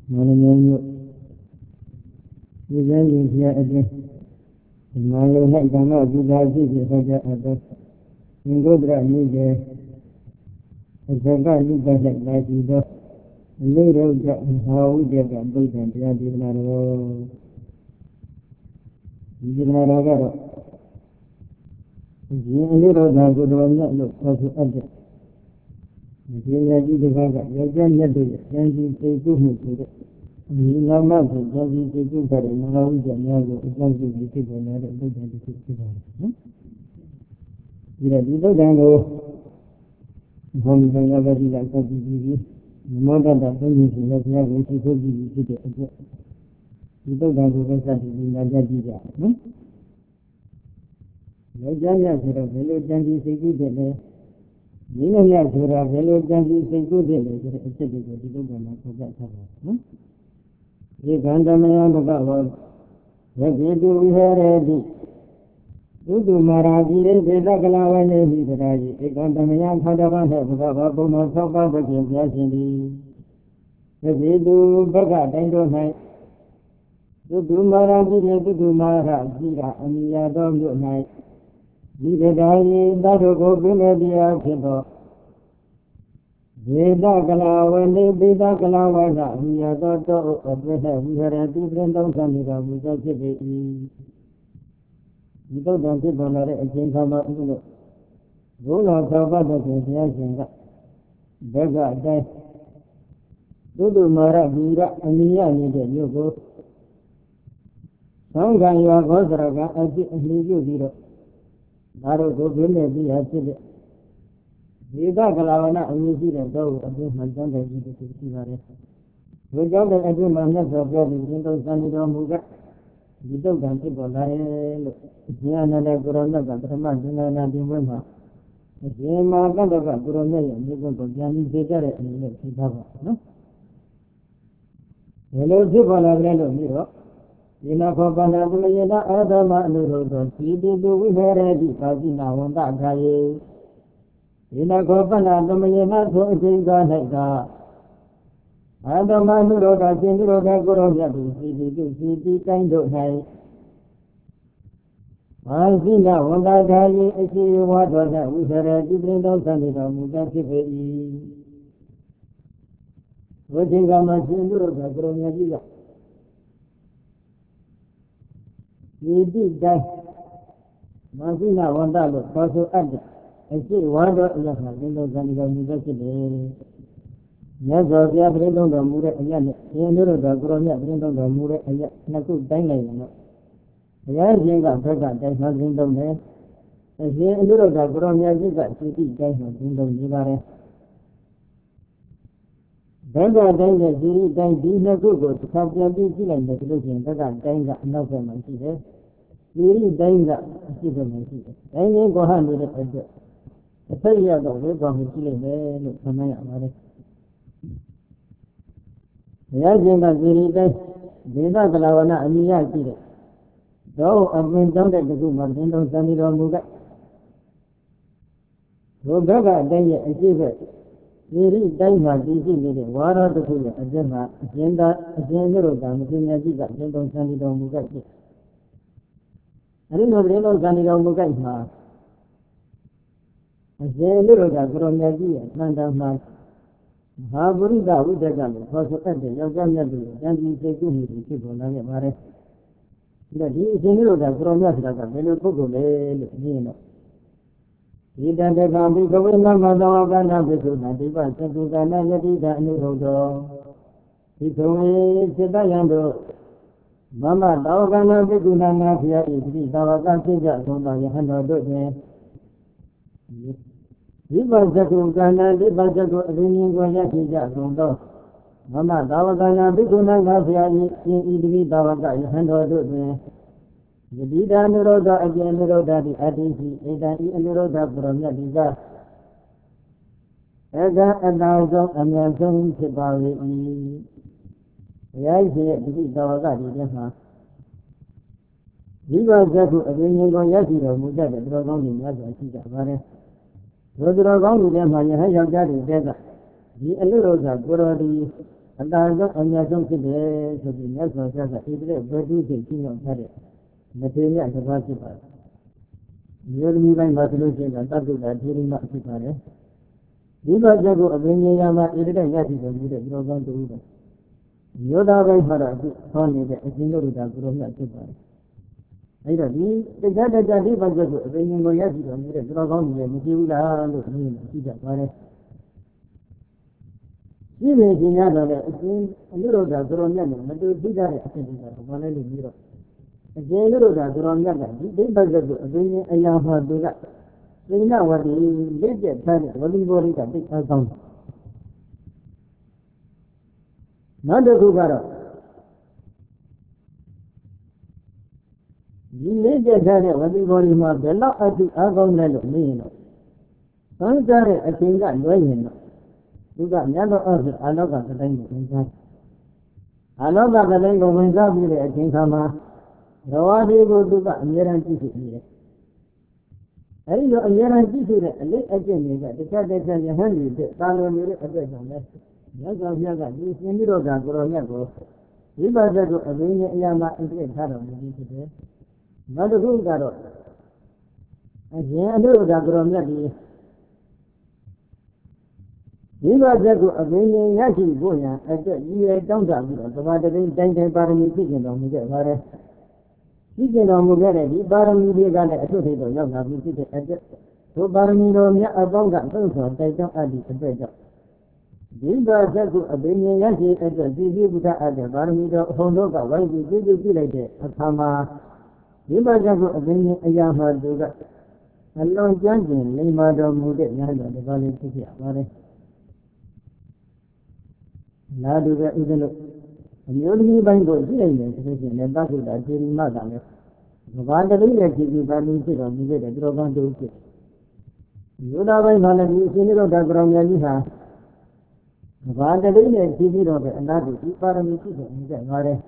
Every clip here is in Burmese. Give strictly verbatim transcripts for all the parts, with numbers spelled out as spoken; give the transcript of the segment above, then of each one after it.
Malamnya juga dia ada malu nak jangan juga sih saja ada minggu berani je jaga ni banyak lagi dah ni roda tahu dia gambar dan dia di mana di mana ada ini roda gudangnya lo masuk ada dia jadi juga dia jangan dia jangan itu mungkin ini nama tu jadi itu dari mana jangan lo jangan itu benar itu jadi itu benar jadi itu jangan हम जंगल वाली इलाका की भी मोटा दाता नहीं है या वो चीज को भी भी दे ये तो गांव के साथ भी ना जाती जा हम ये जानिया जरा वेलो जानी से की दे ले ये नहीं या जरा वेलो जानी से को दे ले जरा ऐसे भी को तो गाना को जाता है हम ये गांधा में आ लगा हुआ ये ये जो है रे दी Itu maraji le beda kelawan le di teraji. Ikan tamanya pada pada buka babu masuk babu kerja sini. Jadi itu berkat itu naik. Itu maraji le itu maraji lah. Ini ada juga naik. Di teraji baru kopi le dia kita. Beda kelawan le beda kelawan lah. Ini ada tu apa dah. Biar itu berendam sani kamu jadi ini. Itu dan itu benar aja sama itu. Bukan siapa dah kerja sehingga berkat dah. Itu marah bila ni ni dia juga. Sangkan yang kau seragam aje ni juga. Baru tu bila dia aje. Jika kalau nak ini dia tahu aje macam dah itu tu baru. Bukan dah aje mana sebab itu tu sani dah muka. Itu ganti boleh lo. Dia nada corona kan terima dengan nanti mana. Dia makan tak corona yang ni pun berjani sejarah ni kita apa. Hello si boleh lo ni lo. Ina kau pandai tu ni ina ada mana lo tu. Sidi tu wihara di pagi nawang tak kaya. Ina kau pandai tu ni ina tu sehingga naik dah. Ada mana lo dah sini lo dah corona tu. Sidi tu sidi kain tu naik. Masih nak orang kaya isi wadah nak usaha di berendam sani kamu dah sibuk. Wajib masih dulu dah kerana juga. Jadi dah masih nak orang lu pasal ada isi wadah yang berendam sani kamu dah sibuk. Ya jadi berendam dah murah ayat ni. Yang dulu dah kerana berendam dah murah ayat nak tu dah ni nak. Ya jengga berkat dah berendam ni. Jadi dulu dah kerana juga siti dah berendam ni barai. Benda dah ni jadi dah di negeri tu sampai di sini dah tu jengga dah dah nak sama sih. Jadi dah dah sih sama sih. Dah ni kohan ni ada. Saya dah tu kohan sih ni sama yang barai. Ya jengga jadi dah beda kalau nak niat sih. Tahu apa yang tahu dah tu macam tu sani dah muka. So berapa dah ya asyik. Jadi dah mati sih ni. Warna tu tu aja mah. Agenda agenda tu dah mungkin aja tak tu sani dah muka sih. Ada nombor tu sani dah muka mah. Agenda tu dah kurang aja. Nanda mah. Habis dah udah kan. Pasal ada yang jamnya tu. Jangan sejuk ni tu boleh ni mare. Jadi sini lo dah kurang biasa dah kan. Beliau tu boleh ni no. Tidak ada kami kewenangan masalah nanti tu nanti pasal tu kan jadi dah ni rodo. Itu ni kita yang tu. Mama tahu kan nanti guna nafia ini tahu kan sejak sudah yang hendak tu ni. Di pasal tu kan nanti pasal tu ini gua yang sejak sudah. Mama tahu kan nanti guna nafia ini tahu kan yang hendak tu ni. Jadi dah niroda aja niroda di hadisi, ida i niroda berumnya juga. Ega anazong anazong sebagai ini. Ya ini jadi tahu kan dia mah. Jika jatuh adanya kau ya tidak mudah berdoa ni ya tidak boleh. Berdoa ni dia hanya hanya jadi beda. Di niroda beradi အတားဆုံးအများဆုံးဖြစ်တယ်ဆိုပြီးမြတ်စွာဘုရားကဣတိဘဒုစိတ်ကြီးအောင်ထားတဲ့မထေရတစ်ပါးဖြစ်ပါတယ်။မျိုးသမီးပိုင်းမှာဆိုလို့ရှိရင်တက္ကုတ္တထေရီမဖြစ်ပါတယ်။ဒီဘက်ချက်ကိုအပင်ဉာဏ်မှာဣတိရရှိတော်မူတဲ့ကြောကောင်းတူပဲ။မျိုးသားပိုင်းမှာတော့အခုဟောနေတဲ့အရှင်တို့တာကိုရောမြတ်ဖြစ်ပါတယ်။အဲ့တော့ဒီတရားတရားဒီဘက်ချက်ကိုအပင်ဉာဏ်ကိုရရှိတော်မူတဲ့ကြောကောင်းတူလည်းမရှိဘူးလားလို့မြင်ကြည့်ကြပါတယ်။ဒီလိုကျင်ရတော့လည်းအရှင်အနုရုဒ္ဓသရောမြတ်နဲ့မတူသိကြတဲ့အဖြစ်တွေကတော့ဘာလဲလို့ပြီးတော့အရှင်အနုရုဒ္ဓသရောမြတ်ကဒီဒိဗ္ဗဇတ်ကိုအပင်ဉာဏ်အရာမှာသူကသိဏဝတိလက်ကျက်ထားတဲ့ဝလိဘောရိကသိအားကောင်းတယ်နောက်တစ်ခုကတော့ဒီလက်ကျက်ထားတဲ့ဝလိဘောရိမှာဘယ်လောက်အထုအားကောင်းလဲလို့မေးရင်တော့သံကြတဲ့အချိန်ကလွဲရင်တော့သူကမြတ်သောအဖြစ်အာလောကသတိုင်းကိုဝင်စားအာလောကသတိုင်းကိုဝင်စားပြီးတဲ့အချိန်ခါမှာရဝါဒီကိုသူကအမြဲတမ်းကြည့်ရှိနေတယ်အဲဒီလိုအမြဲတမ်းကြည့်ရှိတဲ့အလေးအကျင့်တွေကတခြားတခြားယဟန်တွေတဲ့တာလွန်နေတဲ့အတွက်ကြောင့်လဲမြတ်စွာဘုရားကဒီရှင်ပြီးတော့ကကိုရောမြတ်ကိုဝိပဿနာကိုအဘိညာဉ်အရာမှာအပြည့်ထားတော်မူပြီးဖြစ်တယ်နောက်တစ်ခုကတော့အရင်အလို့ကကိုရောမြတ်ဒီဒီဘဇက်ကိုအပင်ဉာဏ်ရရှိဖို့ရန်အတွက်ရည်ရွယ်တောင်းတပြီးတော့သဘာဝတိုင်းတိုင်းတိုင်းပါရမီပြည့်ကျင်တော်မူခဲ့ပါတယ်။ပြည့်ကျင်တော်မူခဲ့တဲ့ဒီပါရမီတွေကလည်းအထွတ်ထိပ်တော့ရောက်လာပြီးဖြစ်တဲ့အတွက်ထိုပါရမီတော်များအပေါင်းကသုံးဆောင်တိုက်ကြောင်းအပ်သည့်အတွက်ကြောင့်ဒီဘဇက်ကိုအပင်ဉာဏ်ရရှိအတွက်ဒီဒီဘုရားအပ်တဲ့ပါရမီတော်အဟုန်တို့ကဝိုင်းပြီးပြည့်စုံပြလိုက်တဲ့အခါမှာဒီဘဇက်ကိုအပင်ဉာဏ်အရာမှသူကအလွန်ကျွမ်းကျင်လိမ္မာတော်မူတဲ့ဉာဏ်တော်တစ်ပါးလေးဖြစ်ခဲ့ပါတယ်။နာတူပဲဥဒလို့အမျိုးသမီးပိုင်းကိုကြည့်လိုက်မယ်ဆိုရင်လည်းသက္ကုတ္တထေရီမကလည်းဘာတလေးနဲ့ကြည့်ပြီးပါလိမ့်ဖြစ်တော်မူခဲ့တဲ့ကြောကောင်းတူဖြစ်မျိုးသားပိုင်းမှာလည်းဒီအရှင်နိရောဓကရောင်မြတ်ကြီးဟာဘာတလေးနဲ့ကြည့်ပြီးတော့ပဲအနာတုဒီပါရမီဖြစ်တော်မူခဲ့ပါတယ်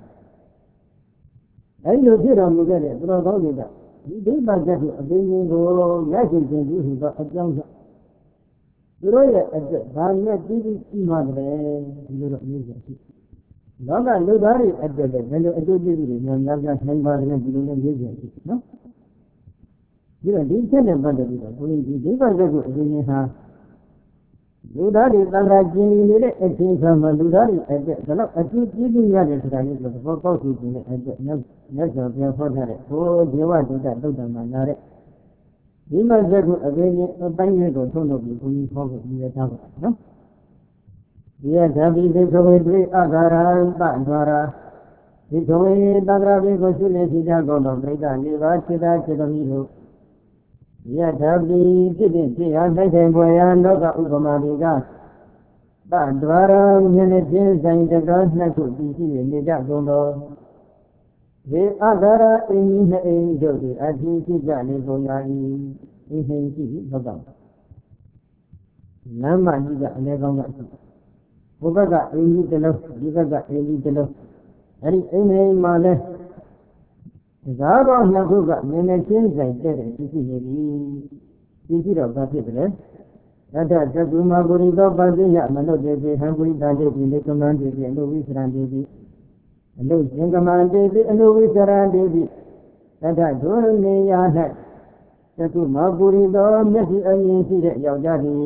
အဲဒီလိုဖြစ်တော်မူခဲ့တဲ့ကြောကောင်းတွေကဒီဒိဗ္ဗဇတ်ကိုအပင်ရှင်ကိုရရှိခြင်းဒီဟူသောအကြောင်းကြောင့်သူတို့ရဲ့အတွက်ဘာနဲ့ပြီးပြီးပြီးမှတယ်ဒီလိုတော့အမျိုးကြီးရှိလောကလူသားတွေအတွက်လည်းဘယ်လိုအကျိုးကျေးဇူးတွေများများများနိုင်ပါတယ်ဒီလိုလည်းမျိုးကြီးရှိနော်ဒီတော့ဒီချက်နဲ့ပတ်သက်ပြီးတော့ဘုန်းကြီးဒီဒိဗ္ဗဇတ်ကိုအရင်ဟာလူသားတွေသံဃာကျင်နေတဲ့အချိန်ခါမှာလူသားတွေအတွက်ဘယ်လောက်အကျိုးကျေးဇူးရတယ်ဆိုတာလေးဆိုတော့ဘောပေါက်သူခြင်းနဲ့အတွက်မြတ်မြတ်စွာဘုရားဟောထားတဲ့ဘိုးဒေဝဒုတ္တသုတ်တံမှာနာတဲ့ဒီမှာဇက်ကိုအပင်ချင်းအပိုင်းတွေကိုထုံးလို့ပြီးဘုန်းကြီးဟောဖို့ဒီရထားပါနော်ဒီရဓာပိသိခဝေတွေ့အဂါရပန္ဒရာဒီခဝေတန္တရာပိကိုရှိနေရှိကြကုန်သောပြိဿနေပါစေတာစေတမီတို့ဒီရဓာပိဖြစ်တဲ့ဖြစ်ဟာနိုင်ဆိုင်ပွေရာလောကဥပမာတွေကပန္ဒရာမြင်တဲ့ခြင်းဆိုင်တကားနှစ်ခုတည်ရှိနေကြကုန်သောဒီအဂါရအင်းကြီးနှစ်အိမ်တို့သည်အထီးဖြစ်ကြနေကုန်ရာ၏အင်းဟင်းရှိပြီးတော့တော့လမ်းမကြီးကအလဲကောင်းကရှိဘုဘကအင်းကြီးတစ်လုံးဒီဘက်ကအင်းကြီးတစ်လုံးအဲ့ဒီအင်းဟင်းမှာလဲဒါတော့နှစ်ခုကနည်းနည်းချင်းဆိုင်တဲ့တဲ့ရှိရှိနေပြီရှိရှိတော့ဘာဖြစ်တယ်လဲတထသကုမဂုရိသောပတိယမနုတေတိဟံပုရိသတေတိလေကမန္တေတိအနုဝိသရံတေတိအနုသင်္ကမန္တေတိအနုဝိသရံတေတိတထဒုနေယ၌သကုမဂုရိသောမျက်စိအမြင်ရှိတဲ့ယောက်ျားသည်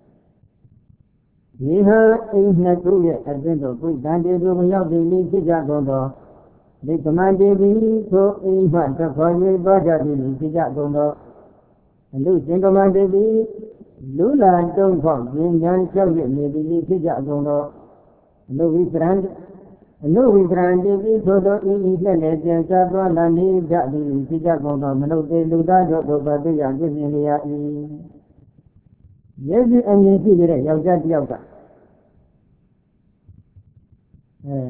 ဒီဟာအိမ်နှစ်ခုရဲ့အတွင်းသို့ပုရိသတေတိကိုရောက်ပြီးလိဖြစ်ကြကုန်သောလေကမန္တေတိသို့အိမ်မှတခွာ၍သွားကြသည်ဖြစ်ကြကုန်သောအနုသင်္ကမန္တေတိလူလာတုံးဖောက်ဉာဏ်ဉာဏ်လျှောက်ရနေသည်ဖြစ်ကြကုန်သောအနုဝိသရံအနုဝိသရံတိပိထိုသောဤဤလက်နဲ့ကျန်စားသွားလာနေကြသည်ဖြစ်ကြကုန်သောမနုဿေလူသားတို့ဘုပတိယပြည့်မြင်လျာ၏မျက်စိအမြင်ရှိတဲ့ယောက်ျားတစ်ယောက်ကအဲ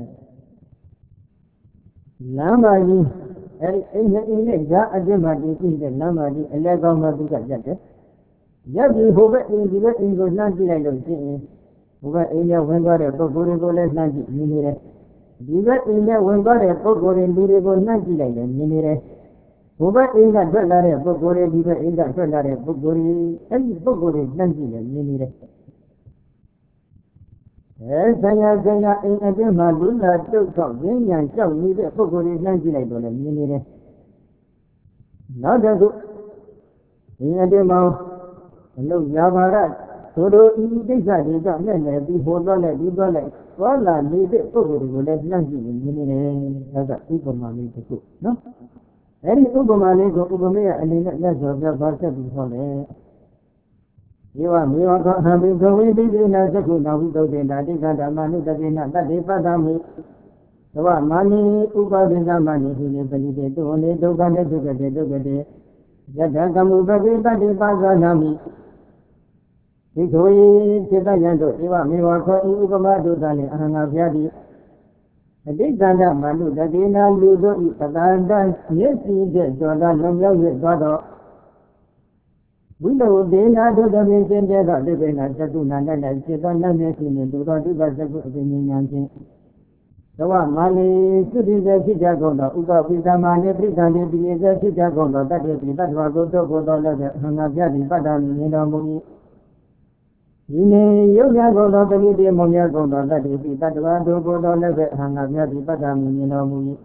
လမ်းမကြီးအဲဒီအိမ်နဲ့အိမ်နဲ့ဈာအတင်းမှတည်ရှိတဲ့လမ်းမကြီးအလဲကောင်းမှသူကရက်တယ်ရက်ပြီးဟိုဘက်အိမ်ဒီဘက်အိမ်ကိုလှမ်းကြည့်လိုက်လို့ရှိရင်ဟိုဘက်အိမ်နဲ့ဝင်သွားတဲ့ပုဂ္ဂိုလ်တွေကိုလည်းလှမ်းကြည့်မြင်နေတယ်ဒီဘက်အိမ်နဲ့ဝင်သွားတဲ့ပုဂ္ဂိုလ်တွေလူတွေကိုနှံ့ကြည့်လိုက်တယ်မြင်နေတယ်ဘုဘအိမ်ကထွက်လာတဲ့ပုဂ္ဂိုလ်တွေဒီဘက်အိမ်ကထွက်လာတဲ့ပုဂ္ဂိုလ်တွေအဲ့ဒီပုဂ္ဂိုလ်တွေနှံ့ကြည့်တယ်မြင်နေတယ်အဲဆရာဆရာအိမ်အတွင်းမှာလူလာတုတ်တော့ရင်းညာလျှောက်နေတဲ့ပုဂ္ဂိုလ်တွေနှမ်းကြည့်လိုက်တော့လည်းမြင်နေတယ်နောက်တစ်ခုဒီအတွင်းမှာအလုရာဘာရသို့တို့ဤဒိဋ္ဌတွေကြောင့်နဲ့လည်းပြီးဟိုတော့လည်းဒီတော့လည်းသွားလာနေတဲ့ပုဂ္ဂိုလ်တွေကိုလည်းနှမ်းကြည့်မြင်နေတယ်ဒါကဥပမာလေးတစ်ခုနော်အဲဒီဥပမာလေးကိုဥပမေယအနေနဲ့လက်စော်ပြပါဆက်ပြီးဟောတယ်ယေဝမေဝခောဟံဘိကဝေတိတိနာသက္ခုနာဝိသုဒ္ဓေနာတိကဓမ္မနုတတိနာတတ္တိပတ္တမိသဝမာနိဥပဒိသမနိဟိလေပလိတေတုလေဒုက္ခတေဒုက္ခတေဒုက္ခတေယတကမုပတိတတ္တိပါဇာနာမိဒီဆိုရင်စေတယံတို့ဧဝမေဝခောဤဥပမာဒုသလေအဟံငါဖျားတိအတိတ္တမနုတတိနာလူတို့ဤပတန္တမျက်စီတဲ့ကျော်သာလုံရောက်၍သွားတော့ဝိလောဒေနာဒုတပိစင်တဲ့တော့ဒီပိနာသက္ကုနာနဲ့လည်းစေသောနတ်မျက်စိနှင့်ဒုတော်ဒီပသက္ကုအပင်ဉာဏ်ဖြင့်သဝမာလီသုတိစေဖြစ်ကြကုန်သောဥပပိသမနိပရိသန္တိပိစေဖြစ်ကြကုန်သောတတ္တိပိတ္တဝါကိုတုတ်ကိုတော်လည်းအဟံငါပြတိပတ္တမိနေတော်မူ၏ဒီနေ့ယုတ်ရကုန်သောပရိသေမောင်ရကုန်သောတတ္တိပိတ္တဝါတို့ကိုတော်လည်းအဟံငါပြတိပတ္တမိနေတော်မူ၏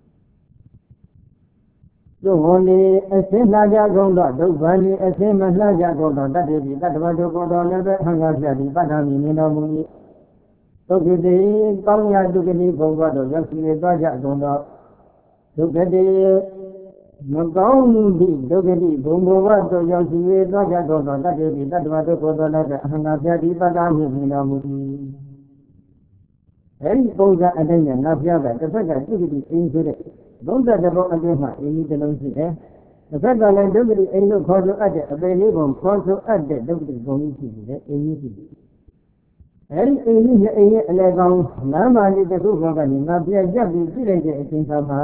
သို့ဝန်ဒီအစင်းလှကြကုန်သောဒုက္ခဒီအစင်းမလှကြကုန်သောတတ္တိပိတ္တဝါတို့ကိုတော်လည်းအဟံငါပြတိပတ္တမိနေတော်မူ၏ဒုက္ခတိကောင်းရာဒုက္ခတိဘုံဘတို့ရောက်ရှိသွားကြကုန်သောဒုက္ခတိမကောင်းမှုဒီဒုက္ခတိဘုံဘဝတို့ရောက်ရှိသွားကြကုန်သောတတ္တိပိတ္တဝါတို့ကိုတော်လည်းအဟံငါပြတိပတ္တမိနေတော်မူ၏အဲဒီပုံစံအတိုင်းနဲ့ငါပြတာတစ်ဖက်ကဒုက္ခတိအင်းဆိုတဲ့ဘုဒ္ဓတဘောအတွင်းမှာအင်းကြီးတစ်လုံးရှိတယ်တစ်ဖက်ကလည်းဒုက္ခတိအင်းလို့ခေါ်ဆိုအပ်တဲ့အပေလေးပုံခေါ်ဆိုအပ်တဲ့ဒုက္ခတိဘုံကြီးရှိတယ်အင်းကြီးရှိတယ်အဲဒီအင်းကြီးရဲ့အင်းရဲ့အလဲကောင်းလမ်းမလေးတစ်ခုပေါ်ကနေငါပြကြပ်ပြီးကြည့်လိုက်တဲ့အချိန်ခါမှာ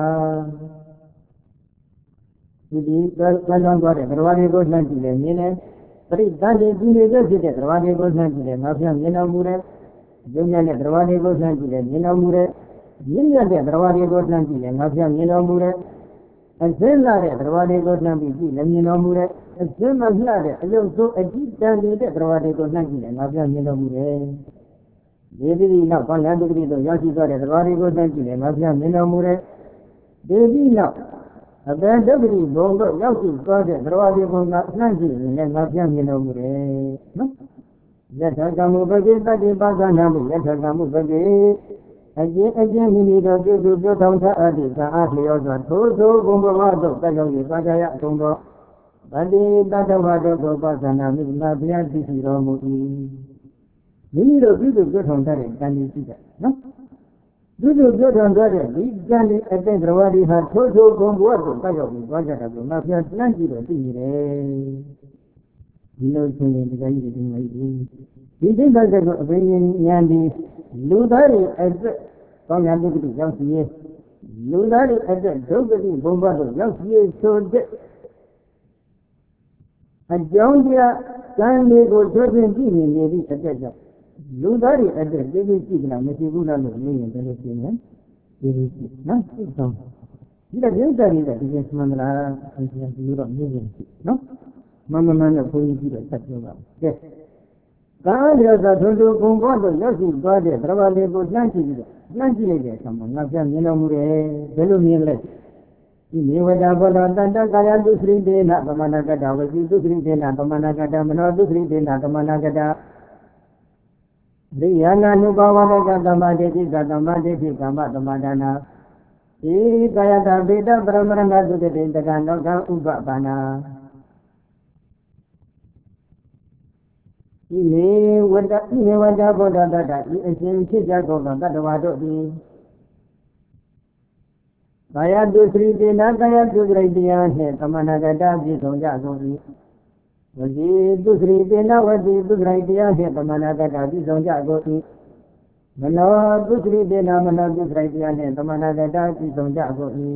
ဒီဒီကံကံသွားတဲ့သရဝါတွေကိုနှံ့ကြည့်တယ်မြင်တယ်ပရိသတ်တွေဒီနေတဲ့ဖြစ်တဲ့သရဝါတွေကိုနှံ့ကြည့်တယ်ငါပြမြင်တော်မူတယ်ယုံညံ့တဲ့သရဝါတွေကိုနှံ့ကြည့်တယ်မြင်တော်မူတယ်မြင့်မြတ်တဲ့သရဝါတွေကိုနှံ့ကြည့်တယ်ငါပြမြင်တော်မူတယ်အစင်းလာတဲ့သရဝါတွေကိုနှံ့ပြီးကြည့်လည်းမြင်တော်မူတယ်အစင်းမလှတဲ့အယုတ်ဆိုးအကြည့်တန်နေတဲ့သရဝါတွေကိုနှံ့ကြည့်တယ်ငါပြမြင်တော်မူတယ်ဒီဒီဒီနောက်ကောင်းရန်ဒုက္ခတိတို့ရောက်ရှိသွားတဲ့သရဝါတွေကိုနှံ့ကြည့်တယ်ငါပြမြင်တော်မူတယ်ဒီဒီနောက်အပေဒုက္ခတိဘုံတို့ရောက်ရှိသွားတဲ့သရဝါတွေကိုငါနှံ့ကြည့်ရင်လည်းငါပြမြင်တော်မူတယ်နော်ယထာကမုပတိတတ္တိပါဇာနာမိယထာကမုပတိအကျဉ်းအကျဉ်းမိမိတို့ပြုစုပြောထောင်ထားအပ်သည့်သာအားလျော်စွာထိုးထိုးဘုံဘဝတို့တက်ရောက်၍သာကြရအထုံသောဗတ္တိတတ္တဝါတို့ကိုပါဇာနာမိနာဘုရားသိရှိတော်မူ၏မိမိတို့ပြုစုပြောထောင်ထားတဲ့ကံကြီးရှိတယ်နော်ပြုစုပြောထောင်ထားတဲ့ဒီကံကြီးအတဲ့သရဝတိဟာထိုးထိုးဘုံဘဝတို့တက်ရောက်ပြီးသွားကြတာကိုငါဘုရားနှံ့ကြည့်တော့သိနေတယ်ဒီလိုဆိုရင်ဒီကကြီးဒီမကြီးဒီသိက္ခာဆက်ကိုအပင်ဉာဏ်ဒီလူသားတွေအတွက်ကောင်းရာဒုက္ခတိရောက်စီရဲ့လူသားတွေအတွက်ဒုက္ခတိဘုံဘတို့ရောက်စီရဲ့ဆိုတဲ့အကြောင်းတရားကံတွေကိုထွန်းကြည့်နေနေသည့်အတွက်ကြောင့်လူသားတွေအတွက်သိသိရှိကြလားမရှိဘူးလားလို့မြင်ရင်ဘယ်လိုဖြစ်လဲသိသိရှိနော်သိဆုံးဒီလိုပြုတဲ့နေတဲ့ဒီကမှန်လားအရင်ကဒီလိုတော့မြင်ရင်နော်မမမှန်နဲ့ဘုန်းကြီးကြည့်တော့ဆက်ပြောပါကဲကာလျောသာထွန်းထွန်းဘုံဘတို့ရောက်ရှိသွားတဲ့သရဝါလေးကိုလှမ်းကြည့်ပြီးတော့လှမ်းကြည့်လိုက်တဲ့အခါမှာငါပြမြင်တော်မူတယ်ဘယ်လိုမြင်လဲဒီမေဝတာဘောတော်တတ္တကာယသုစရိတေနသမဏကတဝစီသုစရိတေနသမဏကတမနောသုစရိတေနသမဏကတရိယာနာနုဘာဝရကသမ္မာဒိဋ္ဌိကသမ္မာဒိဋ္ဌိကမ္မသမဒါနာဧကာယတဗေဒပရမရဏသုတတေတကံလောကဥပပါဏာဤမေဝတ္တဤမေဝတ္တဗုဒ္ဓတတ္တဤအရှင်ဖြစ်ကြကုန်သောတတ္တဝါတို့သည်ကာယတုစရိတေနကာယတုစရိတရားနှင့်သမဏဂတပြည့်စုံကြကုန်၏ဝစီတုစရိတေနဝစီတုစရိတရားနှင့်သမဏဂတပြည့်စုံကြကုန်၏မနောတုစရိတေနမနောတုစရိတရားနှင့်သမဏဂတပြည့်စုံကြကုန်၏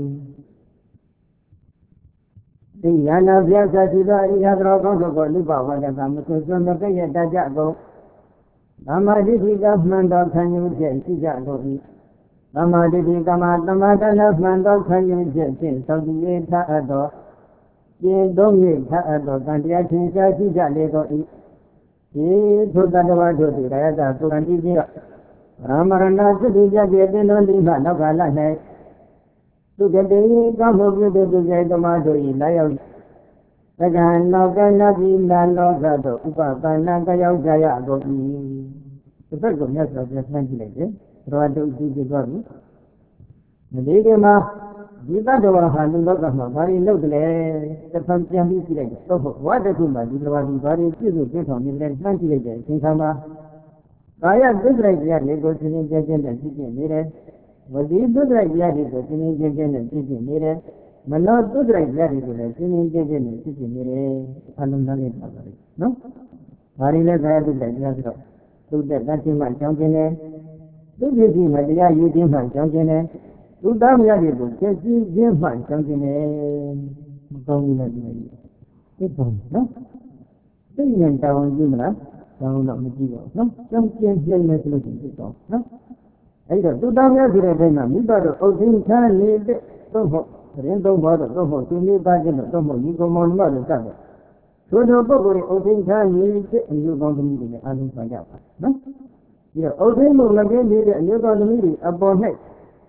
ဒီယန္နာပြဿရှိသောအရိယသောကောင်းတို့ကိုလူပဝါဒကမဆွဆွမကဲ့ရဲ့တတ်ကြကုန်သမာဓိတိကမှန်သောခံယူချက်ရှိကြကုန်၏သမာဓိတိကမှသမာဓိလည်းမှန်သောခံယူချက်ဖြင့်သောတိယေထအပ်သောကျင့်သုံး၍ထအပ်သောကံတရားထင်ရှားရှိကြလေကုန်၏ဒီထိုတတ္တဝါတို့သည်ရယတပုရဏိတိ Ramarana Sudija Gedino Lima Nogala Net to get the Gamu to get the Mado in Layo. Again, Nogana Villa Nogado, Upana Gayo Gaya Gobi. The first of the translated, Rado Gigi. The Ligama. Jibadova Hanugama, very locally, the function is like so. What the Kuma, the very few get on the translated in Kama. I have good idea, negotiating and teaching needed. Was the good idea, negotiating and teaching needed. But not good idea, negotiating and teaching needed. Alumni, no? Very less I have the idea. To the Latin man jumping in. Do you see my dear, you think my jumping in? To damn Yadibu, can see Jim Fan something in Gong. It's on, no? Sing and down Jimla, down of Madigo, no? Some change the solution to talk, no? Either to damn Yadibu, you got to open can leave it, so for Rendo Mother, so for to me back in the Tomo, you go on mother. So the Bogori open can leave it, and you're going to meet the Alum no? You're open again, and you're going to meet it upon next.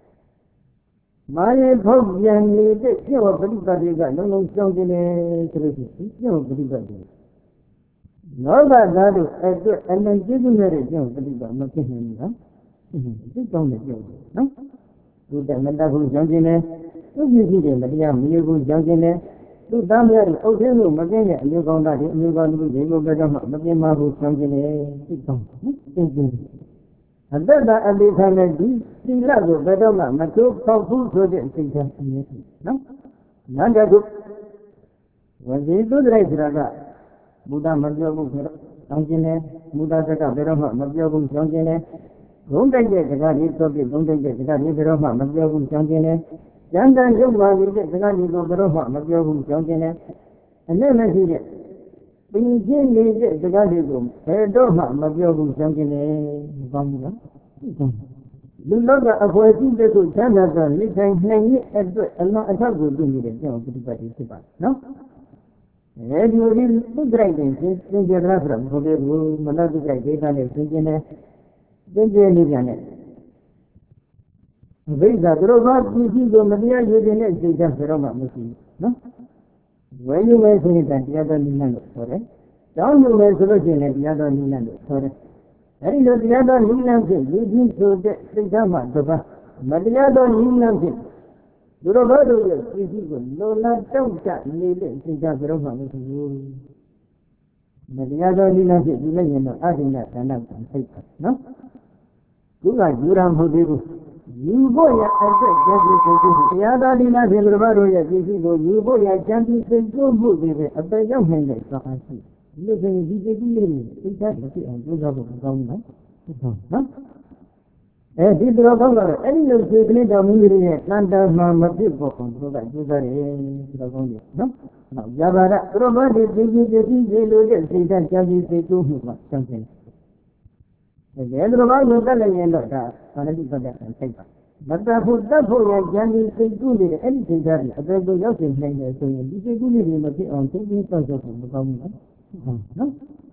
My hope young lady, you are pretty bad, no long something in you are pretty bad. No bad, and then giving marriage, you are pretty bad, not him, no? Sit down the joke, no? To the Menda who's young in it, to you see them, but you are you who's young in it, to down there, oh, you again, you're going to you're going to be able to get on, but you are who's young in it, sit down, and then I live on a deep sea level, but I'm not too powerful to the thing. No? None of it. When they do the right, Buddha Majabu, Sankine, Buddha Saka, Beroma, Majabu, Sankine, don't take it, the guy is so big, don't take it, the guy is Beroma, Majabu, Sankine, Yanda, you want to get the guy is Beroma, Majabu, Sankine, and then I see it. We didn't need the Gadium, Pedoma, Majobu, Sankine, Banga. The longer of what he did to Canada, living and not a trouble doing it, you know, to the body, no? And you will do driving since the reference for the room, another driving and a thinking, then they live in it. These are the robots, you see, the Maria, you didn't say just the Roma, no? When you mention it at the other Nilando, sorry. Down you mention it at the other Nilando, sorry. That is the other Nilando, leading to the Jama, but the other Nilando. The Roberto is equal, no, not don't chat, needed to just Roma. But the other Nilando, you know, adding that and out and paper, no? Good like Duram Hodibu. You boy, I said, the other Lina Silvaro, you boy, I can't be so good, a very young man, I see. Listen, he did it, that's the thing, those are the government. And this government, any of the great Amelia, Landa, Mamma, people, so that you are the government. No? Now, Javara, Robert, the D J, the D J, that can be said to him, something. The other one was the end of that, and paper. But the food that for your journey is good, anything that I don't go out in playing, so you can do it on taking place of the government. No?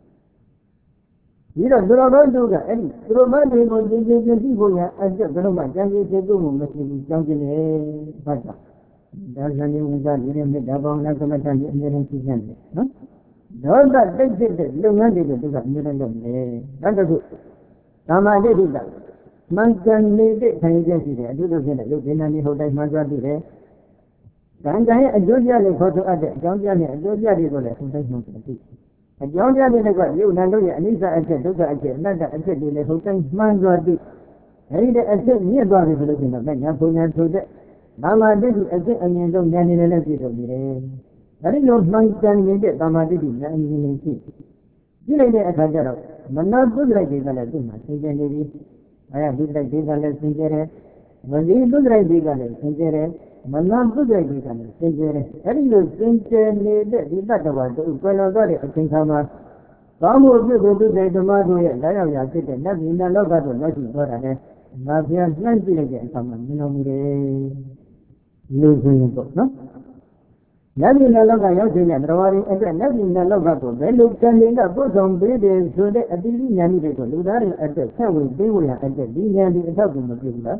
You don't do that, and Romani was the people as the government, and they do something in a bata. There's a new one, you know, the government and the season. No? Don't that they did it, don't want to do that, you know, that's a good. Sama did that. Mangan made it, and you see that. You don't get it. You didn't know that Mangan did it. Ganga and Georgia, they go to other. Georgia and Georgia, they go there. Sometimes not to see. And Georgia, they go, you know, and Lisa, I said, look at it. Not that I said, they go to Mangan did. And I said, near God is looking at me. I'm going to that. Mama did it, I said, and you don't get in a little bit. I didn't know Mangan made it. Mama did it, and you didn't see. You know, I can't get out. But not good like this, I do not. I have good like this, I let sincere. But you good like this, I let sincere. But not good like this, I let sincere. That is the sincere need, is that about it? When I got it, I think I'm a. Some of you go to the tomato, I have your city, nothing in the local, nothing for it. Mafia, plenty again, someone, you know, losing it, no? Nabi Naloka Yosin and Rawari and Nabi Naloka, Velu Kandin, the bottom baby, so that at the Linan to Ludari at the Sawi, they will at the Linan in the Southern Mabula.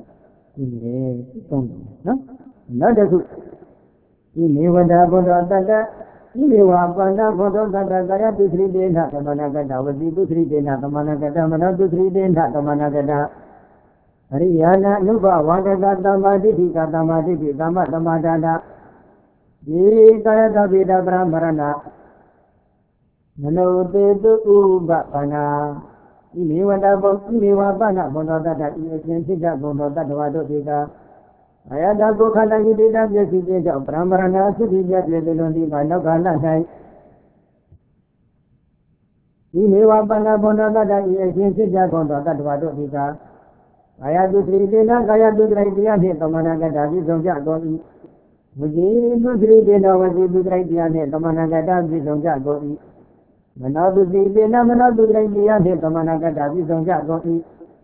Not a good. You may want to have a you may want to have a two three days, not a managata, will be two three days, not a managata, not two three days, not a managata. Riana, Nuba, Wagata, Damaditi, Damaditi, Damadamada. Ye Kayata Vida Brahmarana Manote to Uba Pana. You may want to have you may want to have Bonota, you can see that Bonota, Vadota. I had a book and I did not just see of Brahmarana, so he just lived on the Manokana. You may want to have Bonota, you can see that Bonota, Vadota. I had to three days, I had to try the idea of Managata, so Jagoni. Muझे दूसरी देना वही दूसरा दिया ने तमन्ना कहता भी समझा कोई मना दूसरी देना मना दूसरा दिया ने तमन्ना कहता भी समझा कोई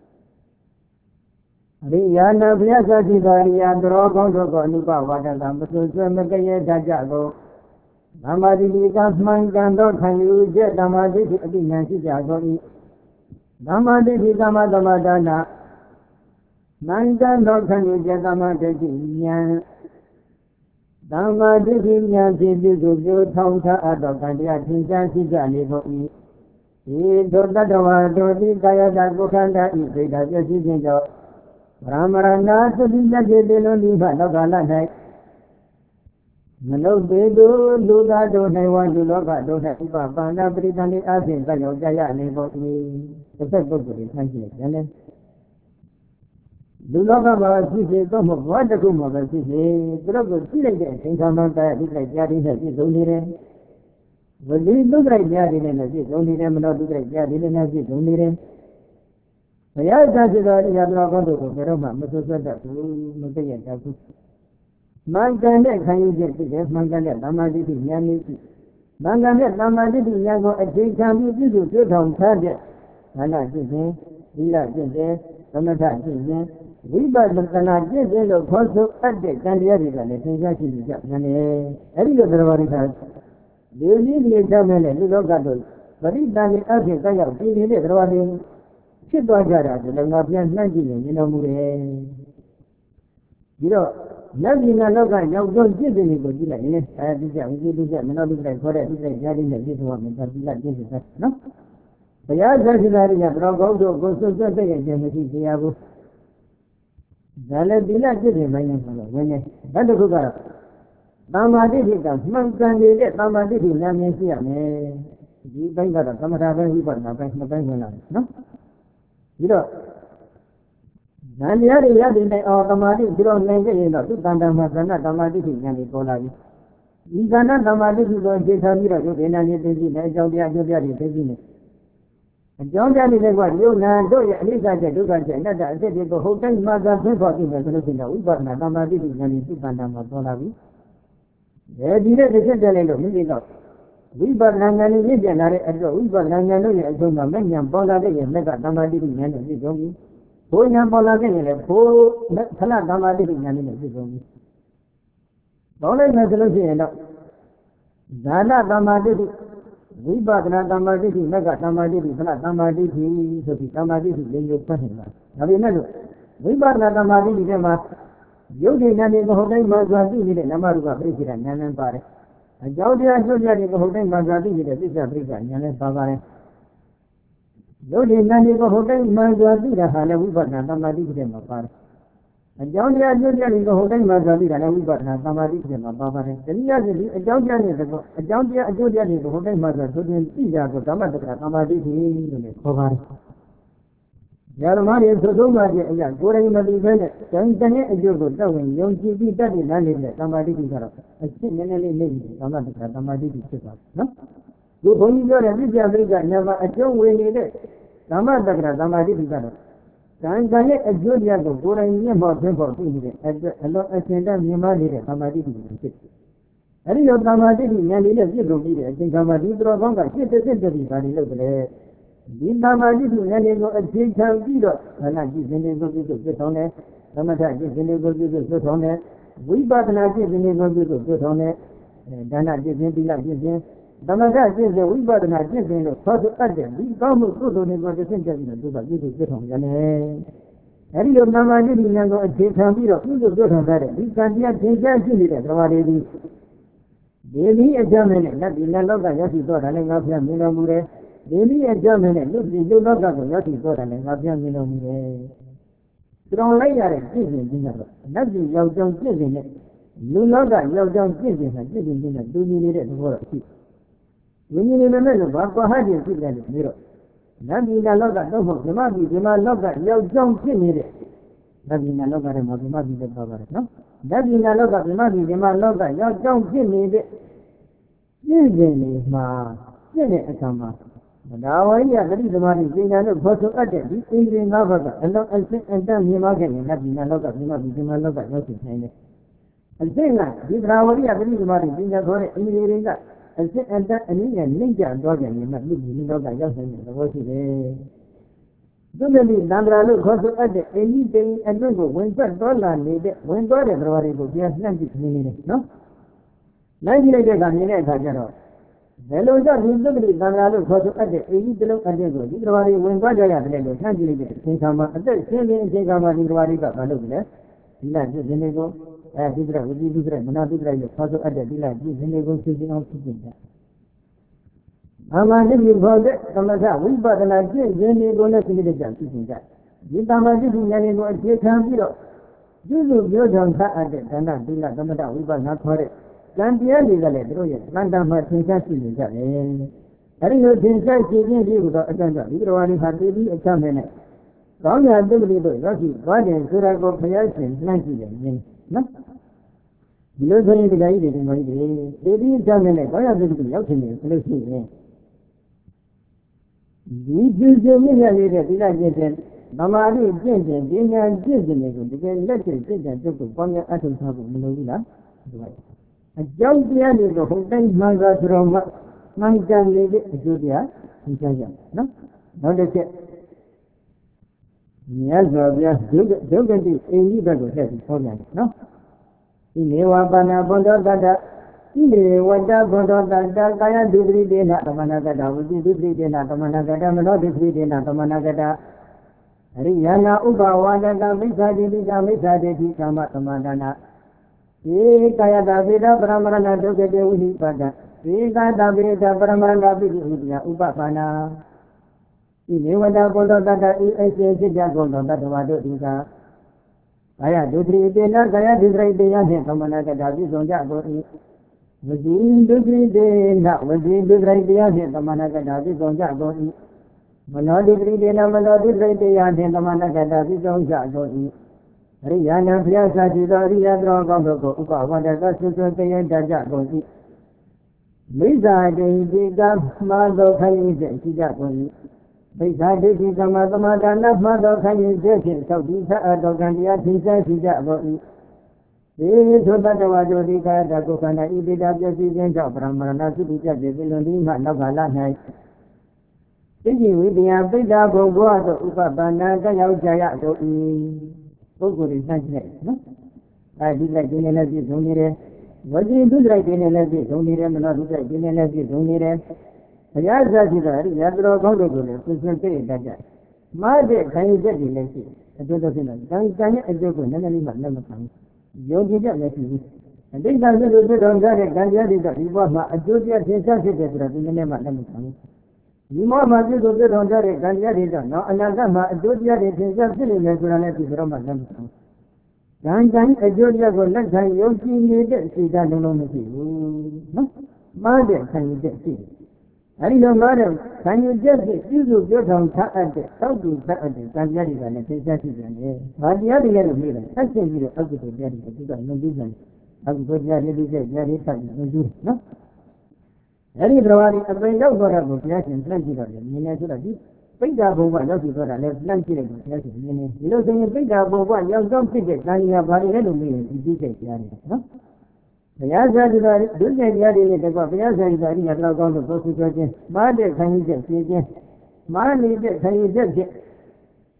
अरे यार ना भैया साथी दारी यार द्रोह कौन तो कौन का वादा था मुझे में कहीं जाजा को हमारी विकास मान कांडो खायु जे हमारी अभी नहीं जागोई हमारी विकास दमादाना मान कांडो खायु जे हमारे जिन्यां Damadiki Yanti to Tonka Adokandia Tinjansi Janigo E. E. Dodadawa, Dodi Kaya Dagokanda, E. Peda Ramarana to be the Liva Nogala. No, they do do that, don't I want to look at those Bana Britannic Asin, Kayo Jaya, Nebo E. The second good, thank you. Do not have a city, come of what the room of a city, Drogo, think I'm not that, like Yadin has his only name. But we look like Yadin has his only name, not look like Yadin has his only name. The Yadin is already a dragon to Roma, Mosota, Mosaya. Mangana, can you get it? Mangana, Namadi, Yami. Mangana, Namadi, Yago, a big time you do to come target. I like it, he likes it, sometimes. We got the Canadian of Koso at the Canadian, and exactly Japan. Every other one has. They need the examine and look at those. But it doesn't ask if I have seen it running. She don't get out of the Napian nineteen, you know, you know, nothing I look at, you don't give any good. I have to say, we do that, and not like what I did, I didn't this one, but we like this, no? The other is that I have go to go to the day and Dale Dila did it, my name, when I had to go up. Mama did it, Mankan did it, Mama did it, let me see a man. You think that some have we got my bank, my bank, no? You know, and the other yard in the automatic, you don't make it, you know, to Tandamazana, Tamadi, and the Polari. You cannot Tamadi to go get a mirror, and I did it, I don't get it, taking it. John Danny, what you know, at least I said, you can say that I said, the whole time, Mother, for you, we got my Tamadi, and you Tandama Polavi. There did a little, maybe not. We got Nangani, we got Nangani, and so many and Polari, and Mega Tamadi, and you don't mean. Who am Polari, who Tala Tamadi, and you don't mean. Polari has a solution. Zana Tamadi. We bought Nagamadi, Mega Tamadi, Tamadi, so the Tamadi is in your person. Have you never? We bought Nagamadi, you did not even hold a Mazadi with a Namaruga President, Nan Pare. A Jaudia Julia holding Mazadi with a Visa President, Nan Pavare. You did not even hold a Mazadi, the Hala, we bought Nagamadi with them apart. A Jaudia Julia is holding Mazadi, and we got Nagamadi with them apart. The Jaudia is a Jaudia Julia is holding Mazadi, so then see that the Tamadi in the Kovar. Yarmari is so much, good in the event, Tanzania, you go down, young G B, that is not in the Tamadi. I think many names, Tamadi, no? You only got every Africa, never a joke when you did. Tamada, Tamadi. Tanzania, a Julia, go good in the mountain for two at the hello, I send them Yamadi, Tamadi. I think of Tamadi, and it is you be I think Tamadi, Drogonga, sit the century, but he looked there. In Tamadi, and they go a big time leader, and I give them go to sit on it. Some of that is in the go to sit on it. We bought an idea in the go to sit on it. ဒါနပြည့်စင်သီလပြည့်စင်သမထပြည့်စင်ဝိပဿနာပြည့်စင်လို့ခေါ်ဆိုအပ်တယ်ဒီကောင်းမှုကုသိုလ်တွေကိုတစ်ဆင့်တက်ပြီးတော့သူကပြည့်စုံပြည့်ထောင်ရတယ်အဲဒီလိုနာမတိဉာဏ်ကိုအခြေခံပြီးတော့ပြည့်စုံပြည့်ထောင်တဲ့ဒီကံတရားသင်ကြားရှိနေတဲ့သဘာဝတွေဒီဒီနည်းအကြောင်းနဲ့လက်ဒီလက်လောက်ကရောက်ရှိသွားတယ်လည်းငါဖျက်မြင်တော်မူတယ်ဒီနည်းအကြောင်းနဲ့လူပြည်လူလောကကိုရောက်ရှိသွားတယ်လည်းငါဖျက်မြင်တော်မူတယ်ကြောင်လိုက်ရတဲ့ပြည့်စုံခြင်းကတော့လက်ဒီရောက်ကြောင်းပြည့်စုံတဲ့လူလောကရောက်ကြောင်းပြည့်စုံတဲ့ပြည့်စုံခြင်းနဲ့တူညီနေတဲ့သဘောတော့ရှိဝိညာဉ်နဲ့လည်းလို့ဘာပါဟတ်ဖြစ်တယ်လို့ပြီးတော့နတ်ပြည်လောကတော့မဟုတ်ဓမ္မပြည်ဓမ္မလောကရောက်ကြောင်းဖြစ်နေတဲ့နတ်ပြည်လောကထဲမှာဓမ္မပြည်လည်းပါပါတယ်နော်နတ်ပြည်လောကဓမ္မပြည်ဓမ္မလောကရောက်ကြောင်းဖြစ်နေတဲ့ပြည့်စုံနေမှာပြည့်တဲ့အခါမှာဒါဝိယဂတိသမာဓိပညာတို့ခေါ်ဆိုအပ်တဲ့ဒီအင်္ဂလိပ်ငါးဘက်ကအလုံးအစင်အတန်မြင်မခဲ့ရင်နတ်ပြည်လောကဓမ္မပြည်ဓမ္မလောကရောက်ရှိနိုင်တယ်အစင်ကဒီဒါဝိယဂတိသမာဓိပညာခေါ်တဲ့အင်္ဂလိပ်တွေကအစစ်အတန်အနည်းငယ်နှိမ့်ကျသွားကြရင်မှလူကြီးလောကရောက်နိုင်တဲ့သဘောရှိတယ်။သူတို့ကသံဃာလို့ခေါ်ဆိုအပ်တဲ့အိန္ဒိတိအတွင်းကိုဝင်ပတ်သွားလာနေတဲ့ဝင်သွားတဲ့သဘောတွေကိုပြန်နှံ့ကြည့်နေနေတယ်နော်။နိုင်ကြည့်လိုက်တဲ့အခါမြင်တဲ့အခါကျတော့ဘယ်လိုကြောင့်ဒီသုတ္တိသံဃာလို့ခေါ်ဆိုအပ်တဲ့အိန္ဒိတလုံးအတွင်းကိုဒီသဘောတွေဝင်သွားကြရတယ်လို့နှံ့ကြည့်လိုက်တဲ့အချိန်ခါမှာအသက်ရှင်နေအချိန်ခါမှာဒီသဘောတွေကမလုပ်ဘူးလေ။ဒီလားပြည့်နေကိုအဲဒီကဝိသုဒ္ဓရမနာသုဒ္ဓရလို့ခေါ်ဆိုအပ်တဲ့ဒီလားပြည့်နေကိုသိချင်းအောင်ဖြစ်နေတာ။အာမနိမိခေါ်တဲ့သမထဝိပဿနာပြည့်စင်တွေကိုလည်းသိတဲ့ကြောင့်သိချင်းကြ။ဒီတမတိဉာဏ်တွေကိုအခြေခံပြီးတော့ပြုစုပြောကြောင့်ထားအပ်တဲ့ဒါနသီလသမထဝိပဿနာခေါ်တဲ့ကံတရားတွေကလည်းတို့ရဲ့တန်တမှာသင်္ချာရှိနေကြတယ်။အဲဒီလိုသင်္ချာရှိခြင်းဒီကတော့အတန်ကြောင့်ဒီတော်ဝါဒီဟာတည်ပြီးအချမ်းနဲ့ကောင်းရာတုတ်တိတို့ရောက်ရှိသွားတယ်ဆိုတာကိုဘုရားရှင်နှံ့ကြည့်တယ်မြင်နော်ဒီလိုဆိုရင်ဒီကကြီးတွေဒီမှာကြီးတွေတည်ပြီးအချမ်းနဲ့ကောင်းရာတုတ်တိရောက်ခြင်းဆိုလို့ရှိရင်ဒီပြုစုမြင့်မြတ်နေတဲ့သီလကျင့်တဲ့ဗမာတိကျင့်တဲ့ပညာကျင့်တဲ့ကိုတကယ်လက်တွေ့ကျင့်တဲ့တုတ်ကိုပေါင်းရအထောက်ထားဖို့မလိုဘူးလားအကြောင်းတရားတွေကိုဟိုတိုင်းမှန်သာဆိုတော့မှမှန်ကန်နေတဲ့အကျိုးတရားသင်ကြားကြနော်နောက်တစ်ချက်မြတ်စွာဘုရားဒုက္ခဒုက္ခတိအိန္ဒိဘက်ကိုဆက်ပြီးဟောပြန်တယ်နော်ဒီနေဝပါဏဘုဒ္ဓတတ္တဒီနေဝတ္တဘုဒ္ဓတတ္တကာယဒုတိတေနသမဏဂတဝိတိဒုတိတေနသမဏဂတမနောဒုတိတေနသမဏဂတအရိယနာဥပဝါဒကမိစ္ဆာတိတိကမိစ္ဆာတိတိကာမသမန္တနာဧကာယတာဗေဒပရမရဏဒုက္ခတေဝိဟိပတ္တဧကာတာဗေဒပရမရဏပိတိဥပ္ပယဥပပန္နာဤနေဝတ္တဘုဒ္ဓတတ္တဤအစေစိတ္တဂုဏတတ္တဝါတို့ဒီကကာယဒုတိတေနကာယဒုတိတေယဖြင့်သမဏဂတပြည့်စုံကြကုန်၏ဝစီဒုတိတေနဝစီဒုတိတေယဖြင့်သမဏဂတပြည့်စုံကြကုန်၏မနောဒုတိတေနမနောဒုတိတေယဖြင့်သမဏဂတပြည့်စုံကြကုန်၏အရိယာနံဘုရားစာရှိသောအရိယတော်ကောင်းတို့ကိုဥပဝန္တကဆွဆွတရေတကြကုန်၏မိစ္ဆာဒိဋ္ဌိကမှားသောခိုင်းရည်ရှိကြကုန်၏မိစ္ဆာဒိဋ္ဌိကမှာသမာဒါနမှားသောခိုင်းရည်ဖြင့်သောက်တိသအတော်ကံတရားသင်္ချာရှိကြကုန်၏ဒီသို့တတဝါတို့ဒီကာယတကုခန္ဓာဤတိတာပြည့်စည်ခြင်းကြောင့်ပရမရဏသုတိပြည့်စည်လွန်ပြီးမှနောက်ကလာ၌သိဉ္ဝိတ္တယပိဋ္ဌာဘုံဘဝသို့ဥပပန္နကရောက်ကြရကုန်၏ပုဂ္ဂိုလ်တွေနှံ့ကြည့်လိုက်နော်အဲဒီလိုက်ဒီနေ့လည်းပြည့်စုံနေတယ်ဝစီဒုစရိုက်ဒီနေ့လည်းပြည့်စုံနေတယ်မနောဒုစရိုက်ဒီနေ့လည်းပြည့်စုံနေတယ်ဘုရားစာရှိတော်အဲဒီရသတော်ကောင်းတို့ကိုလည်းပြည့်စုံပြည့်တတ်ကြမားတဲ့ခံယူချက်တွေလည်းရှိအတူတူဖြစ်နေတယ်ကံကံရဲ့အကျိုးကိုနည်းနည်းလေးမှလက်မခံဘူးယုံကြည်ချက်လည်းရှိဘူးအတိတ်ကပြုလို့ပြတော်ကြတဲ့ကံကြတဲ့ဒီဘဝမှာအကျိုးတရားသင်္ချာဖြစ်တယ်ဆိုတော့ဒီနေ့မှလက်မခံဘူးဒီမောမှာပြုလို့ပြတော်ကြတဲ့ကံတရားတွေတော့နော်အနာဂတ်မှာအကျိုးတရားတွေသင်္ချာဖြစ်နေမယ်ဆိုတာလည်းဒီတော့မှလက်မခံဘူးကံကံအကျိုးတရားကိုလက်ခံယုံကြည်နေတဲ့စိတ်ဓာတ်လုံးလုံးမရှိဘူးနော်မှားတဲ့ခံယူချက်ရှိတယ်အဲဒီလိုမှားတဲ့ခံယူချက်ကိုပြုစုပြောထောင်ထားအပ်တဲ့တောက်တူထားအပ်တဲ့ကံတရားတွေကလည်းသင်္ချာရှိတယ်။ဘာတရားတွေလဲလို့ပြောတယ်။အဆင့်ပြီးတော့အကုသိုလ်တရားတွေသူကနှုတ်ကြည့်တယ်။အကုသိုလ်တရားတွေပြည့်တရားတွေဆက်ပြီးနှုတ်ကြည့်နော်။အဲဒီတော်ရီအပင်ရောက်တော့တာကိုဘုရားရှင်လှမ်းကြည့်တော့တယ်မြင်နေဆိုတော့ဒီပိဋကဘုံကရောက်ပြီးတော့တာလည်းလှမ်းကြည့်လိုက်တော့ဘုရားရှင်မြင်နေဒီလိုဆိုရင်ပိဋကဘုံကရောက်တော့ဖြစ်တဲ့ကံကြီးကဘာတွေလဲလို့မေးရင်ဒီသိတဲ့တရားတွေနော်။ဘုရားဆရာကြီးတော်ဒုစရိုက်တရားတွေနဲ့တကွဘုရားဆရာကြီးတော်အရိယတော်ကောင်းလို့ကိုယ်ဆွေးခြင်းမားတဲ့ခံယူချက်ဖြည့်ခြင်းမားနေတဲ့ခံယူချက်ဖြင့်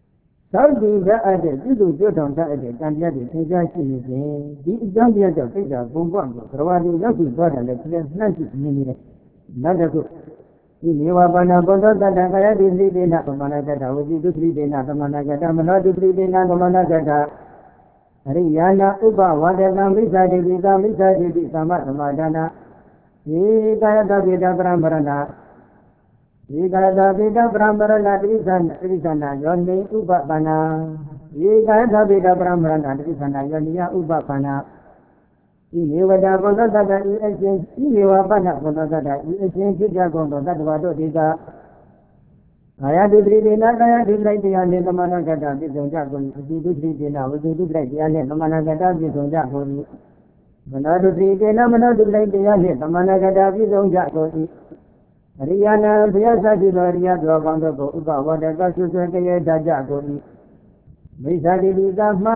သောတိရအပ်တဲ့ပြုစုကြွထောင်တတ်တဲ့တန်တရားတွေသင်ကြားရှိနေစဉ်ဒီအကြောင်းတရားကြောင့်သိတာပုံပွားကိုသရဝတိရောက်ရှိသွားတယ်လည်းပြန်နှံ့ရှိနေနေတယ်နောက်တစ်ခုဒီနေဝပါဏဘောဓတတ္တကာယတိသတိဒေနသမဏဂတဝစီဒုသတိဒေနသမဏဂတမနောဒုသတိဒေနသမဏဂတအရိယာနာဥပဝါဒကံမိစ္ဆာတိတိသာမိစ္ဆာတိတိသမသမာဒနာဒီကာယတပိတပရံပရဏဒီကာယတပိတပရံပရဏတိသနာတိသနာယောနိဥပပနာဒီကာယတပိတပရံပရဏတိသနာယောနိယဥပပနာဤနေဝဒဘောဓတတ္တဤအရှင်ဤနေဝပဏဘောဓတတ္တဤအရှင်ဖြစ်ကြကုန်သောတတ္တဝါတို့ဒီကကာယဒုတိဒေနကာယဒုတိတရားနှင့်သမဏဂတပြည့်စုံကြကုန်၏အတိဒုတိဒေနဝစီဒုတိတရားနှင့်သမဏဂတပြည့်စုံကြကုန်၏မနောဒုတိဒေနမနောဒုတိတရားနှင့်သမဏဂတပြည့်စုံကြကုန်၏အရိယာနာဘုရားသတိတော်အရိယတော်ကောင်းတို့ကိုဥပဝဒကဆွဆွတရေတကြကုန်၏မိစ္ဆာတိပိသာမှ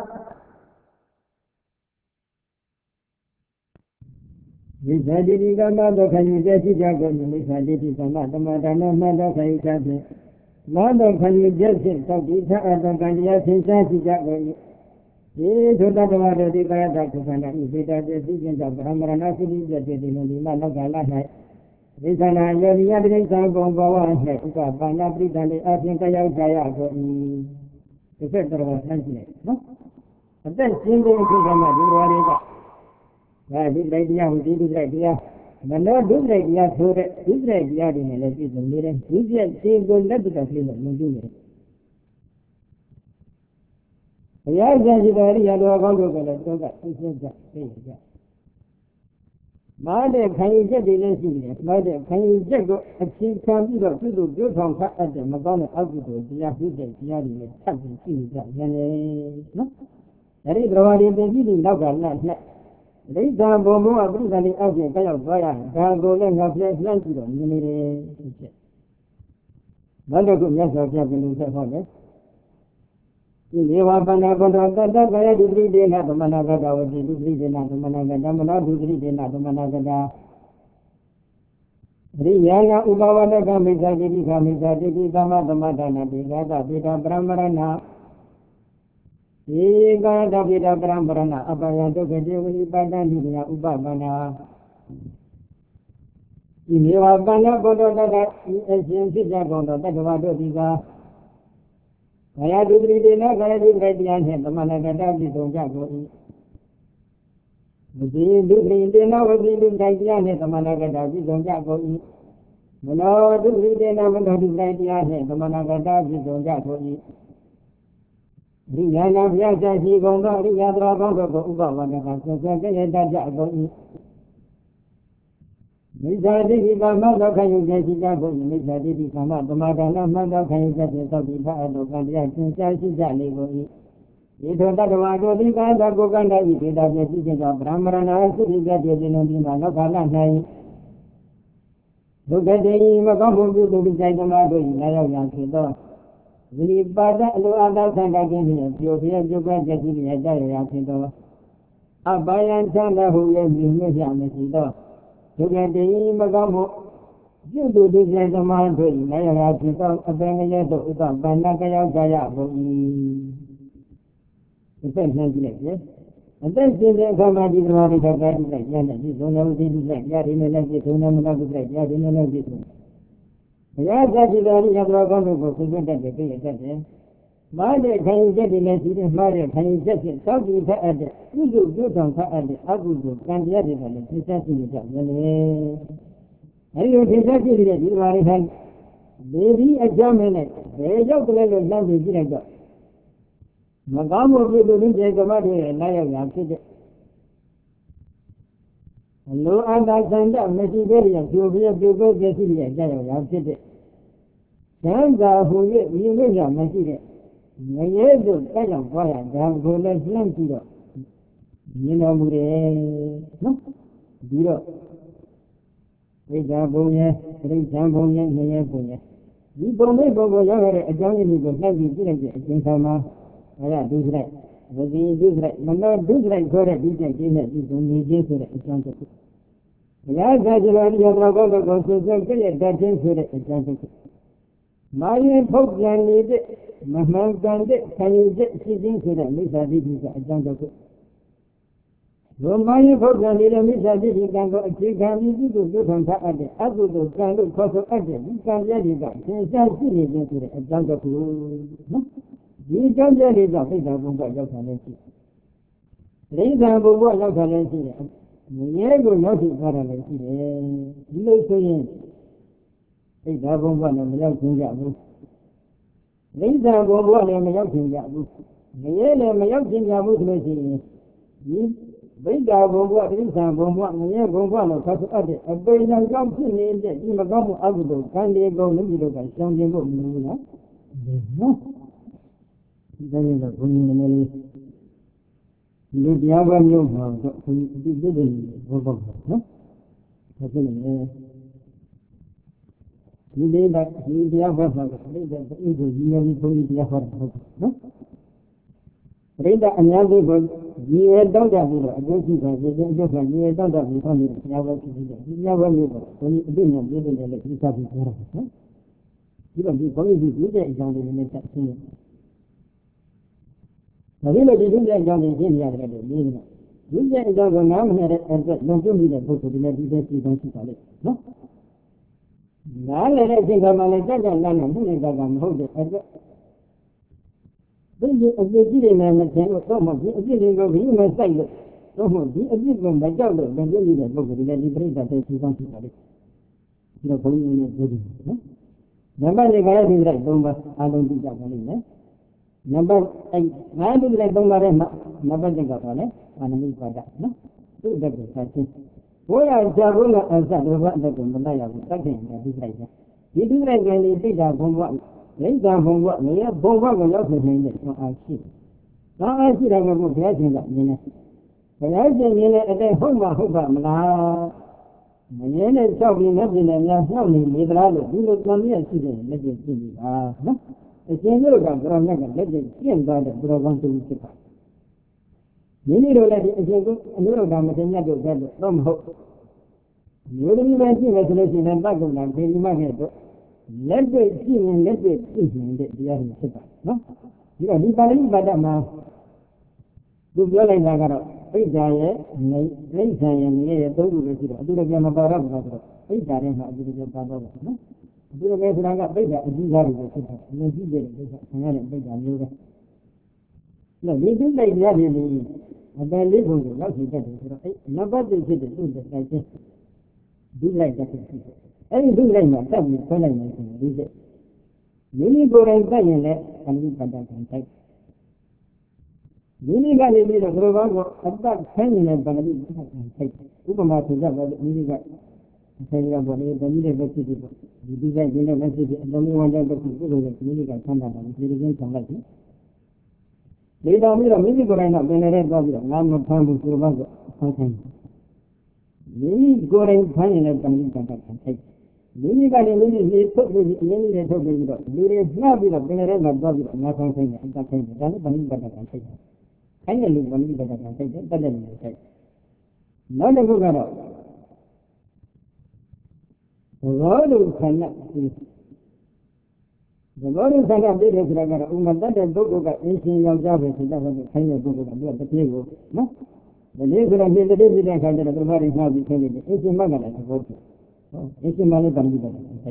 မိစ္ဆာတိပိကမသောခံယူချက်ရှိကြကုန်၏မိစ္ဆာတိပိသမသမဒါနမှသောခံယူချက်ဖြင့်မောသောခံယူချက်ဖြင့်သောတိထအတောကံတရားသင်္ချာရှိကြကုန်၏ဒီဒုတ္တဝါတို့ဒီကာယတကုခန္ဓာဤဒေတာပြည့်စည်ခြင်းကြောင့်ဗြဟ္မရဏသုတိပြည့်တည်နေဒီမှာနောက်ကလာ၌ဒီသနာယောနိယတိဋ္ဌံဘုံဘဝ၌ဥပပါဏပရိသန္တိအပြင်ကြောက်ကြရကုန်၏ဒီသက်တော်ဆန်းကြည့်နော်အသက်ရှင်တဲ့အခါမှာဒီတော်လေးကဒါဒီတိတ်တရားဟူဒီတိတ်တရားမနောဒုတိယတရားဆိုတဲ့ဒီတိတ်တရားတွေနဲ့လည်းပြည့်စုံနေတယ်ဒီပြည့်ရှင်ကိုလက်တကလေးနဲ့မြင်ကြည့်နေတယ်ဘုရားရှင်ရှိတော်ရိယတော်ကောင်းတို့ကလည်းတော့ကသိစေကြသိရကြမာတဲ့ခံယူချက်တွေလည်းရှိတယ်မာတဲ့ခံယူချက်ကိုအခြေခံပြီးတော့ပြုလုပ်ပြောဆောင်ဖတ်အပ်တဲ့မကောင်းတဲ့အကုသိုလ်တရားပြုတဲ့တရားတွေနဲ့ထပ်ပြီးရှိကြရတယ်နော်အဲဒီတော်ဘာတွေပြင်ပြီးနောက်ကလတ်နဲ့ဒိဋ္ဌံဘုံဘုံအပရိသန္တိအောက်ပြင်ကြောက်သွားရဒါကိုလည်းငါပြည့်လှမ်းပြီးတော့မြင်နေတယ်ဖြစ်နောက်တော့ကိုမြတ်စွာဘုရားပြင်လို့ဆက်ဟောတယ်ဒီနေဝပဏ္ဏဘုဒ္ဓတတ္တကာယဒုတိဒေနသမဏဂတဝတိဒုတိဒေနသမဏဂတမနောဒုတိဒေနသမဏဂတအရိယာနာဥပဝဒကမိစ္ဆာတိတိခမိစ္ဆာတိတိသမသမဒနာတိဂတပိတပရမရဏဧကတပိတပရမရဏအပယဒုက္ခတေဝိပတ္တနိယဥပပနာဒီနေဝပဏ္ဏဘုဒ္ဓတတ္တဤအရှင်ဖြစ်ကြကုန်သောတတ္တဝါတို့ဒီကကာယဒုတိဒေနကာယဒုတိတရားနှင့်သမဏဂတပြည့်စုံကြကုန်၏ဝစီဒုတိဒေနဝစီဒုတိတရားနှင့်သမဏဂတပြည့်စုံကြကုန်၏မနောဒုတိဒေနမနောဒုတိတရားနှင့်သမဏဂတပြည့်စုံကြကုန်၏ရိယာနာဘုရားရှိရှိကုန်သောအရိယတော်ကောင်းတို့ကိုဥပဝန္ဒကဆွဆွကြရတတ်ကြကုန်၏မိစ္ဆာတိတိသမသောခံယူချက်ရှိကြကုန်၏မိစ္ဆာတိတိသမသမဒါနမှသောခံယူချက်ဖြင့်သောတိဖအတောကံတရားသင်္ချာရှိကြလေကုန်၏ဒီထိုတတ္တဝါတို့ဒီကာသကိုကန္တဤဒေတာပြည့်စုံခြင်းကြောင့်ဗြဟ္မရဏသုတိပြည့်ပြည့်စုံပြီးမှလောကလ၌ဒုက္ခတေမကောင်းမှုပြုသူကြိုက်သမားတို့၏လာရောက်ရန်ဖြစ်သောဝိပါဒအလိုအပ်သောဆန္ဒခြင်းဖြင့်ပြိုပြဲပြုတ်ပဲကြည်ရကြရရာဖြစ်သောအဘယံချမ်းသာဟုရဲ့မြင့်မြတ်ရမရှိသောဒုက္ခတေမကောင်းမှုပြုသူဒုက္ခသမားတို့၏လာရောက်ရာဖြစ်သောအပင်ငရဲတို့ဥပပန္နကရောက်ကြရကုန်၏ဒီသက်နှံကြည့်လိုက်ရဲ့အသက်ရှင်တဲ့အခါမှာဒီသမားတွေတော့ကြည့်လိုက်ရတဲ့ဒီသုံးလုံးဒီဒီလိုက်ရတဲ့နဲ့လည်းဒီသုံးလုံးမလို့ကြည့်လိုက်ရတဲ့နဲ့လည်းဒီသုံးဘုရားသတိတော်ရသောကောင်းတို့ကိုသိသိတတ်တယ်သိရတတ်တယ်မားတဲ့ခံယူချက်တွေလည်းရှိတယ်မှားတဲ့ခံယူချက်ဖြင့်သောက်ပြီးဖတ်အပ်တဲ့ပြုစုပြုဆောင်ဖတ်အပ်တဲ့အကုသိုလ်ကံတရားတွေကလည်းသိသက်ရှိနေကြတယ်အဲဒီလိုသိသက်ရှိတဲ့ဒီမှာတွေဟာဒေဒီအကြောင်းနဲ့ဘယ်ရောက်ကြလဲလို့လမ်းပြီးကြည့်လိုက်တော့မကောင်းမှုပြုလို့ဒီကျေကမတွေလာရောက်ရဖြစ်တဲ့အလိုအပ်တာစံတမရှိသေးတဲ့ပြုပြပြုကိုပြရှိတဲ့ကြောက်ရဖြစ်တဲ့သံသာဟူ၍မြင်လို့ရမရှိတဲ့ငရဲတို့တက်ရောက်သွားရဒါကိုလည်းလှမ်းကြည့်တော့မြင်တော်မူတယ်နော်ပြီးတော့ဝိဇ္ဇာဘုံရဲ့ပြိဋ္ဌာန်ဘုံရဲ့ငရဲဘုံရဲ့ဒီဘုံလေးဘုံကိုရောက်ရတဲ့အကြောင်းရင်းကိုနှိုက်ပြီးကြည့်လိုက်တဲ့အချိန်ခါမှာအဲ့ဒါဒုစရိုက်ဝစီဒုစရိုက်မနောဒုစရိုက်ဆိုတဲ့ဒီကျင့်ခြင်းနဲ့ဒီဇုံနေခြင်းဆိုတဲ့အကြောင်းတစ်ခုဘုရားသာကြတော်ရတော်ကောင်းတော်ကိုဆွဆွကြည့်ရတတ်ခြင်းဆိုတဲ့အကြောင်းတစ်ခုမာရင်ဖုတ်ပြန်နေတဲ့မမှန်ကန်တဲ့ခံယူချက်ရှိခြင်းဆိုတဲ့မိစ္ဆာဒိဋ္ဌိကအကြောင်းတစ်ခုဘုမာရင်ဖုတ်ပြန်နေတဲ့မိစ္ဆာဒိဋ္ဌိကံကိုအခြေခံပြီးပြုလုပ်ပြုဆောင်ထားတဲ့အကုသိုလ်ကံလို့ခေါ်ဆိုအပ်တဲ့ဒီကံပြည့်တွေကသင်္ချာရှိနေခြင်းဆိုတဲ့အကြောင်းတစ်ခုနော်ဒီအကြောင်းပြည့်တွေကပိဋကဘုံကရောက်တာလည်းရှိတယ်ဒိဋ္ဌံဘုံကရောက်တာလည်းရှိတယ်မရဲကိုရောက်ရှိသွားတာလည်းရှိတယ်ဒီလိုဆိုရင်ပိဋကဘုံကလည်းမရောက်ခြင်းကြဘူးဒိဋ္ဌံဘုံကလည်းမရောက်ခြင်းကြဘူးမရဲလည်းမရောက်ခြင်းကြဘူးဆိုလို့ရှိရင်ဒီပိဋကဘုံကဒိဋ္ဌံဘုံကမရဲဘုံကလို့ခေါ်ဆိုအပ်တဲ့အပေညာကြောင့်ဖြစ်နေတဲ့ဒီမကောင်းမှုအကုသိုလ်ကံတွေကုန်လို့ဒီလိုကရှောင်ကျင်ဖို့မလိုဘူးနော်နော်ဒီတိုင်းတော့ဘုံနည်းနည်းလေးဒီလိုတရားပွဲမျိုးမှာတော့ဘုံဒီပြည့်တယ်ဘောဘောနော်ဒါဖြစ်နေတယ်ဒီလေးကဒီတရားပွဲမှာပြည့်တယ်အင်းကိုရည်ရည်ဘုံဒီတရားဟောတာဟုတ်နော်ပြိဿအများစုကိုဒီရတောက်ကြပြီးတော့အကျိုးရှိတာဒီအကျိုးကဒီရတောက်တာပြီးဟောနေတဲ့တရားပွဲဖြစ်ပြီးတော့ဒီတရားပွဲမျိုးကိုဘုံဒီအပြည့်နဲ့ပြည့်တယ်လည်းဒီစားပြီးပြောတာနော်ဒီတော့ဒီဘုံဒီပြည့်တဲ့အကြောင်းလေးနဲ့တက်ရှင်းတယ်ဒါပေမဲ့ဒီဒုတိယအကြောင်းကိုရှင်းပြရတယ်လို့ပြောနေတာဒုတိယအကြောင်းကနားမနဲ့တဲ့အတွက်လွန်ကျူးမိတဲ့ပုဂ္ဂိုလ်တွေလည်းဒီတဲ့ရှိကောင်းရှိပါလိမ့်နော်နားလည်းတဲ့အချိန်ကမှလည်းကြက်ကြက်လန်းနဲ့မှုနဲ့ကကမဟုတ်တဲ့အတွက်ဒီအပြစ်ကြီးတွေနဲ့မထင်လို့တော့မှဒီအပြစ်တွေကိုဘယ်မှာစိုက်လို့တော့မှဒီအပြစ်ကိုမကြောက်လို့လွန်ကျူးမိတဲ့ပုဂ္ဂိုလ်တွေလည်းဒီပြိဿတဲ့ရှိကောင်းရှိပါလိမ့်ဒီတော့ဘုန်းကြီးနဲ့ပြောတယ်နော်နံပါတ်၄ကလည်းဒီလိုက်သုံးပါအလုံးသိကြပါလိမ့်မယ်နံပါတ်အဲငါးခုလည်းသုံးပါတဲ့မှာနံပါတ်၁ကပါလေအာနမိပါဒနော်သူ့အတက်ကိုဆက်ချင်းဘိုးရဇာဘုန်းကအစဒုဘအတက်ကိုမလိုက်ရဘူးတတ်တယ်ဒီလိုက်တယ်ဒီဒုလိုက်ကလေးသိတာဘုံဘလိမ့်ကဘုံဘငရဲဘုံဘကိုရောက်နေနေတဲ့အားရှိဒါအားရှိတယ်ကဘုရားရှင်ကမြင်တယ်ဘုရားရှင်မြင်တဲ့အတိုင်းဟုတ်မှာဟုတ်ပါမလားမငရဲနဲ့လျှောက်ပြီးနဲ့ပြင်နေများနှောက်နေနေသလားလို့ဒီလိုကံမြတ်ရှိတယ်လက်ကျကြည့်နေတာနော်အရှင်တို့ကဘုရားမြတ်ကလက်ကျကျင့်သွားတဲ့ဘုရားကောင်းသူဖြစ်ပါမိမိတို့လည်းဒီအရှင်ကအနုရုဒ္ဓမထေရတို့ကဲတော့မဟုတ်မျိုးသမီးပဲရှိမယ်ဆိုလို့ရှိရင်တက္ကုဏခေဒီမခဲ့တော့လက်တွေ့ရှိရင်လက်တွေ့သိနေတဲ့တရားတွေဖြစ်ပါနော်ဒီတော့ဒီပါဠိပါဒမှာသူပြောလိုက်တာကတော့ပိဋကရဲ့နေလိမ့်ဆံရဲ့နေရဲ့သုံးခုပဲရှိတော့အတူတကယ်မပါတော့ဘူးဆိုတော့ပိဋကတဲ့မှာအတူတကယ်ပါတော့တယ်နော်အတူတကယ်ဆိုတာကပိဋကအကြီးစားတွေဖြစ်တာအရင်ကြီးတဲ့ပိဋကဆံရတဲ့ပိဋကမျိုးပဲနော်ဒီသူလိုက်ရတယ်လေအပယ်လေးခုကိုရောက်ရှိတတ်တယ်ဆိုတော့အဲနံပါတ်၁ဖြစ်တဲ့သူ့တဲ့တိုက်ချင်းဒီလိုက်တတ်ဖြစ်တယ်အဲဒီဒီလိုက်မှာတက်ပြီးဆွဲလိုက်မယ်ဆိုရင်ဒီစက်မိမိကိုယ်တိုင်တက်ရင်လည်းအမိပတ္တကံတိုက်မိမိကနေပြီးတော့ဘုရားကအတ္တဆင်းနေတဲ့ဗန္ဓိပတ္တကံတိုက်ဥပမာဆိုကြပါလို့မိမိကဆင်းရဲပေါ်နေတဲ့မိတဲ့ဘက်ဖြစ်ပြီးဒီဒီလိုက်ဒီနဲ့မဖြစ်ပြီးအလုံးဝတဲ့ဘက်ကိုပြုလို့လည်းမိမိကဆန်းတာပါဒီလိုချင်းဆောင်လိုက်တယ်လေတော်ပြီးတော့မိမိကိုယ်တိုင်တော့ပင်လည်းတော့ပြီးတော့ငါမဖမ်းဘူးဆိုတော့ဆန်းခိုင်းမိမိကိုယ်တိုင်ဖမ်းရင်လည်းဗန္ဓိပတ္တကံတိုက်မိမိကနေမိမိနေထုတ်ပြီးအရင်ကြီးထုတ်ပြီးတော့လူတွေနှားပြီးတော့ပင်လည်းမှာတော့ပြီးတော့ငါဆောင်ဆိုင်တယ်အတ္တဆိုင်တယ်ဒါလည်းဗန္ဓိပတ္တကံတိုက်တယ်ခိုင်းတဲ့လူဗန္ဓိပတ္တကံတိုက်တယ်တတ်တဲ့လူတွေတိုက်နောက်တစ်ခုကတော့ဘောဓုခန္ဓာဒီဘောဓုခန္ဓာပြည့်တယ်ဆိုတာကတော့ဥမတတ်တဲ့ပုဂ္ဂိုလ်ကအင်းရှင်ယောက်ျားပဲဆိုတော့ခိုင်းတဲ့ပုဂ္ဂိုလ်ကသူကတစ်ပြေးကိုနော်ဒီလိုဆိုတော့ဒီတစ်ပြေးတဲ့ခါကျတော့ဘုရားရှင်နှားပြီးခိုင်းတယ်အင်းရှင်မကလည်းသဘောကျဟုတ်အင်းရှင်မလည်းဗန္ဓိပတ္တကံတိုက်ဒါ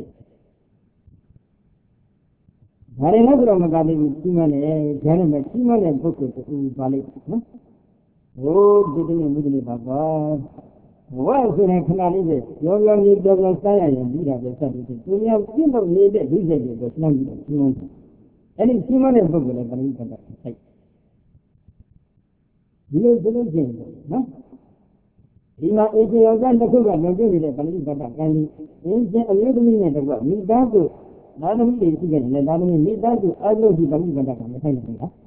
ရင်လည်းဆိုတော့မကသေးဘူးကြီးမနဲ့ဂျာနဲ့မကြီးမနဲ့ပုဂ္ဂိုလ်တူပါလိမ့်နော်ဟိုဒီတနေ့မိတ္တိပါပါဝါဆိုရင်ခဏလေးပဲရောရောကြီးပြောပြောစားရရင်ပြီးတာပဲစတယ်သူများပြင့်တော့နေတဲ့ဒုစရိုက်တွေကိုနှောင်းပြီးတော့ကြီးမအဲ့ဒီကြီးမနဲ့ပုဂ္ဂိုလ်လည်းဗန္ဓိပတ္တကံတိုက်ဒီလိုဆိုလို့ချင်းနော်ဒီမှာအေဂျီယောကတစ်ခုကလုံကျနေတဲ့ဗန္ဓိပတ္တကံကြီးအင်းချင်းအမျိုးသမီးနဲ့တကွမိသားစုသာသမီတွေရှိခဲ့တယ်သာသမီမိသားစုအလုပ်ရှိဗန္ဓိပတ္တကံမဆိုင်နိုင်ဘူးလား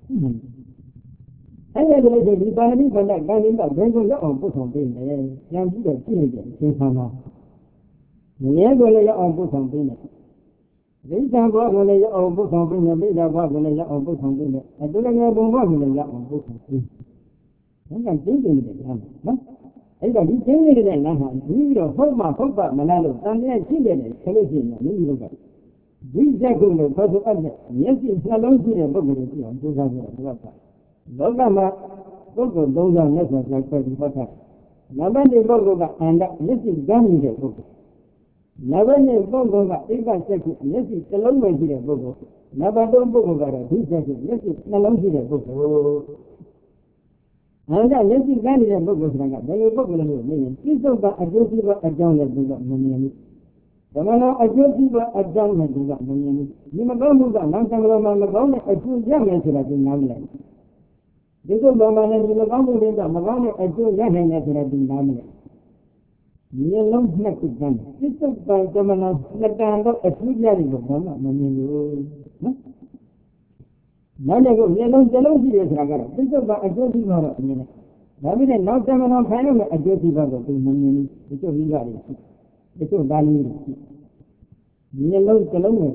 အဲ့ဒါလည်းဒီပါဠိဗန္ဓကံကြီးတော့ဘယ်ကိုရောက်အောင်ပုတ်ဆောင်ပေးမယ်။ပြန်ပြီးတော့ကြည့်နေတယ်သင်္ခါမှာ။မြဲကိုလည်းရောက်အောင်ပုတ်ဆောင်ပေးမယ်။ဒိဋ္ဌံဘောကိုလည်းရောက်အောင်ပုတ်ဆောင်ပေးမယ်။ပိဋကဘောကိုလည်းရောက်အောင်ပုတ်ဆောင်ပေးမယ်။အတူတကယ်ဘုံဘောကိုလည်းရောက်အောင်ပုတ်ဆောင်ပေးမယ်။ဒါကကျင်းကျင်းနေတဲ့လမ်းနော်။အဲ့တော့ဒီကျင်းနေတဲ့လမ်းဟာပြီးတော့ဟုတ်မှဟုတ်ပါမလားလို့တန်တဲ့ရှိတယ်ဆိုလို့ရှိရင်မိမိတို့ကဒီစက်ကုလို့ဘာလို့အဲ့ဒါမျက်စိနှလုံးရှိတဲ့ပုဂ္ဂိုလ်ကိုကြည့်အောင်ကြိုးစားကြည့်တော့လောကမှာပုဂ္ဂိုလ်သုံးပါးနဲ့ဆိုတော့ဆက်ပြီးပတ်သက်နံပါတ်တစ်ပုဂ္ဂိုလ်ကအန္တမျက်စိကမ်းနေတဲ့ပုဂ္ဂိုလ်နံပါတ်နှစ်ပုဂ္ဂိုလ်ကအိက္ခစက်ကုမျက်စိတစ်လုံးပဲရှိတဲ့ပုဂ္ဂိုလ်နံပါတ်သုံးပုဂ္ဂိုလ်ကတော့ဒီစက်ကုမျက်စိနှလုံးရှိတဲ့ပုဂ္ဂိုလ်အန္တမျက်စိကမ်းနေတဲ့ပုဂ္ဂိုလ်ဆိုတာကဘယ်လိုပုဂ္ဂိုလ်လဲလို့မြင်ရင်ပြစ္ဆုတ်ကအကျိုးရှိသောအကြောင်းလည်းသူကမမြင်ဘူးဓမ္မတော်အကျိုးရှိသောအကြောင်းနဲ့သူကမမြင်ဘူးဒီမကောင်းမှုကနောက်ဆံတော်မှာမကောင်းတဲ့အကျိုးရမယ်ဆိုတာသူနားမလည်ဒီကုသိုလ်မှာလည်းဒီမကောင်းမှုတွေကမကောင်းတဲ့အကျိုးရနိုင်တယ်ဆိုတာသူနားမလည်မျက်လုံးနှစ်ခုတည်းပြစ္ဆုတ်ပံဓမ္မတော်နှစ်တန်တော့အကျိုးရတယ်လို့ဘာမှမမြင်ဘူးနော်နောက်တစ်ခုမျက်လုံးတစ်လုံးရှိတယ်ဆိုတာကတော့ပြစ္ဆုတ်ပံအကျိုးရှိတော့အမြင်တယ်ဒါပေမဲ့နောက်ဓမ္မတော်ခိုင်းလို့အကျိုးရှိတော့သူမမြင်ဘူးဒီကျုပ်ကြီးကလည်းဒီကျုပ်သားလေးတွေမျက်လုံးတစ်လုံးနဲ့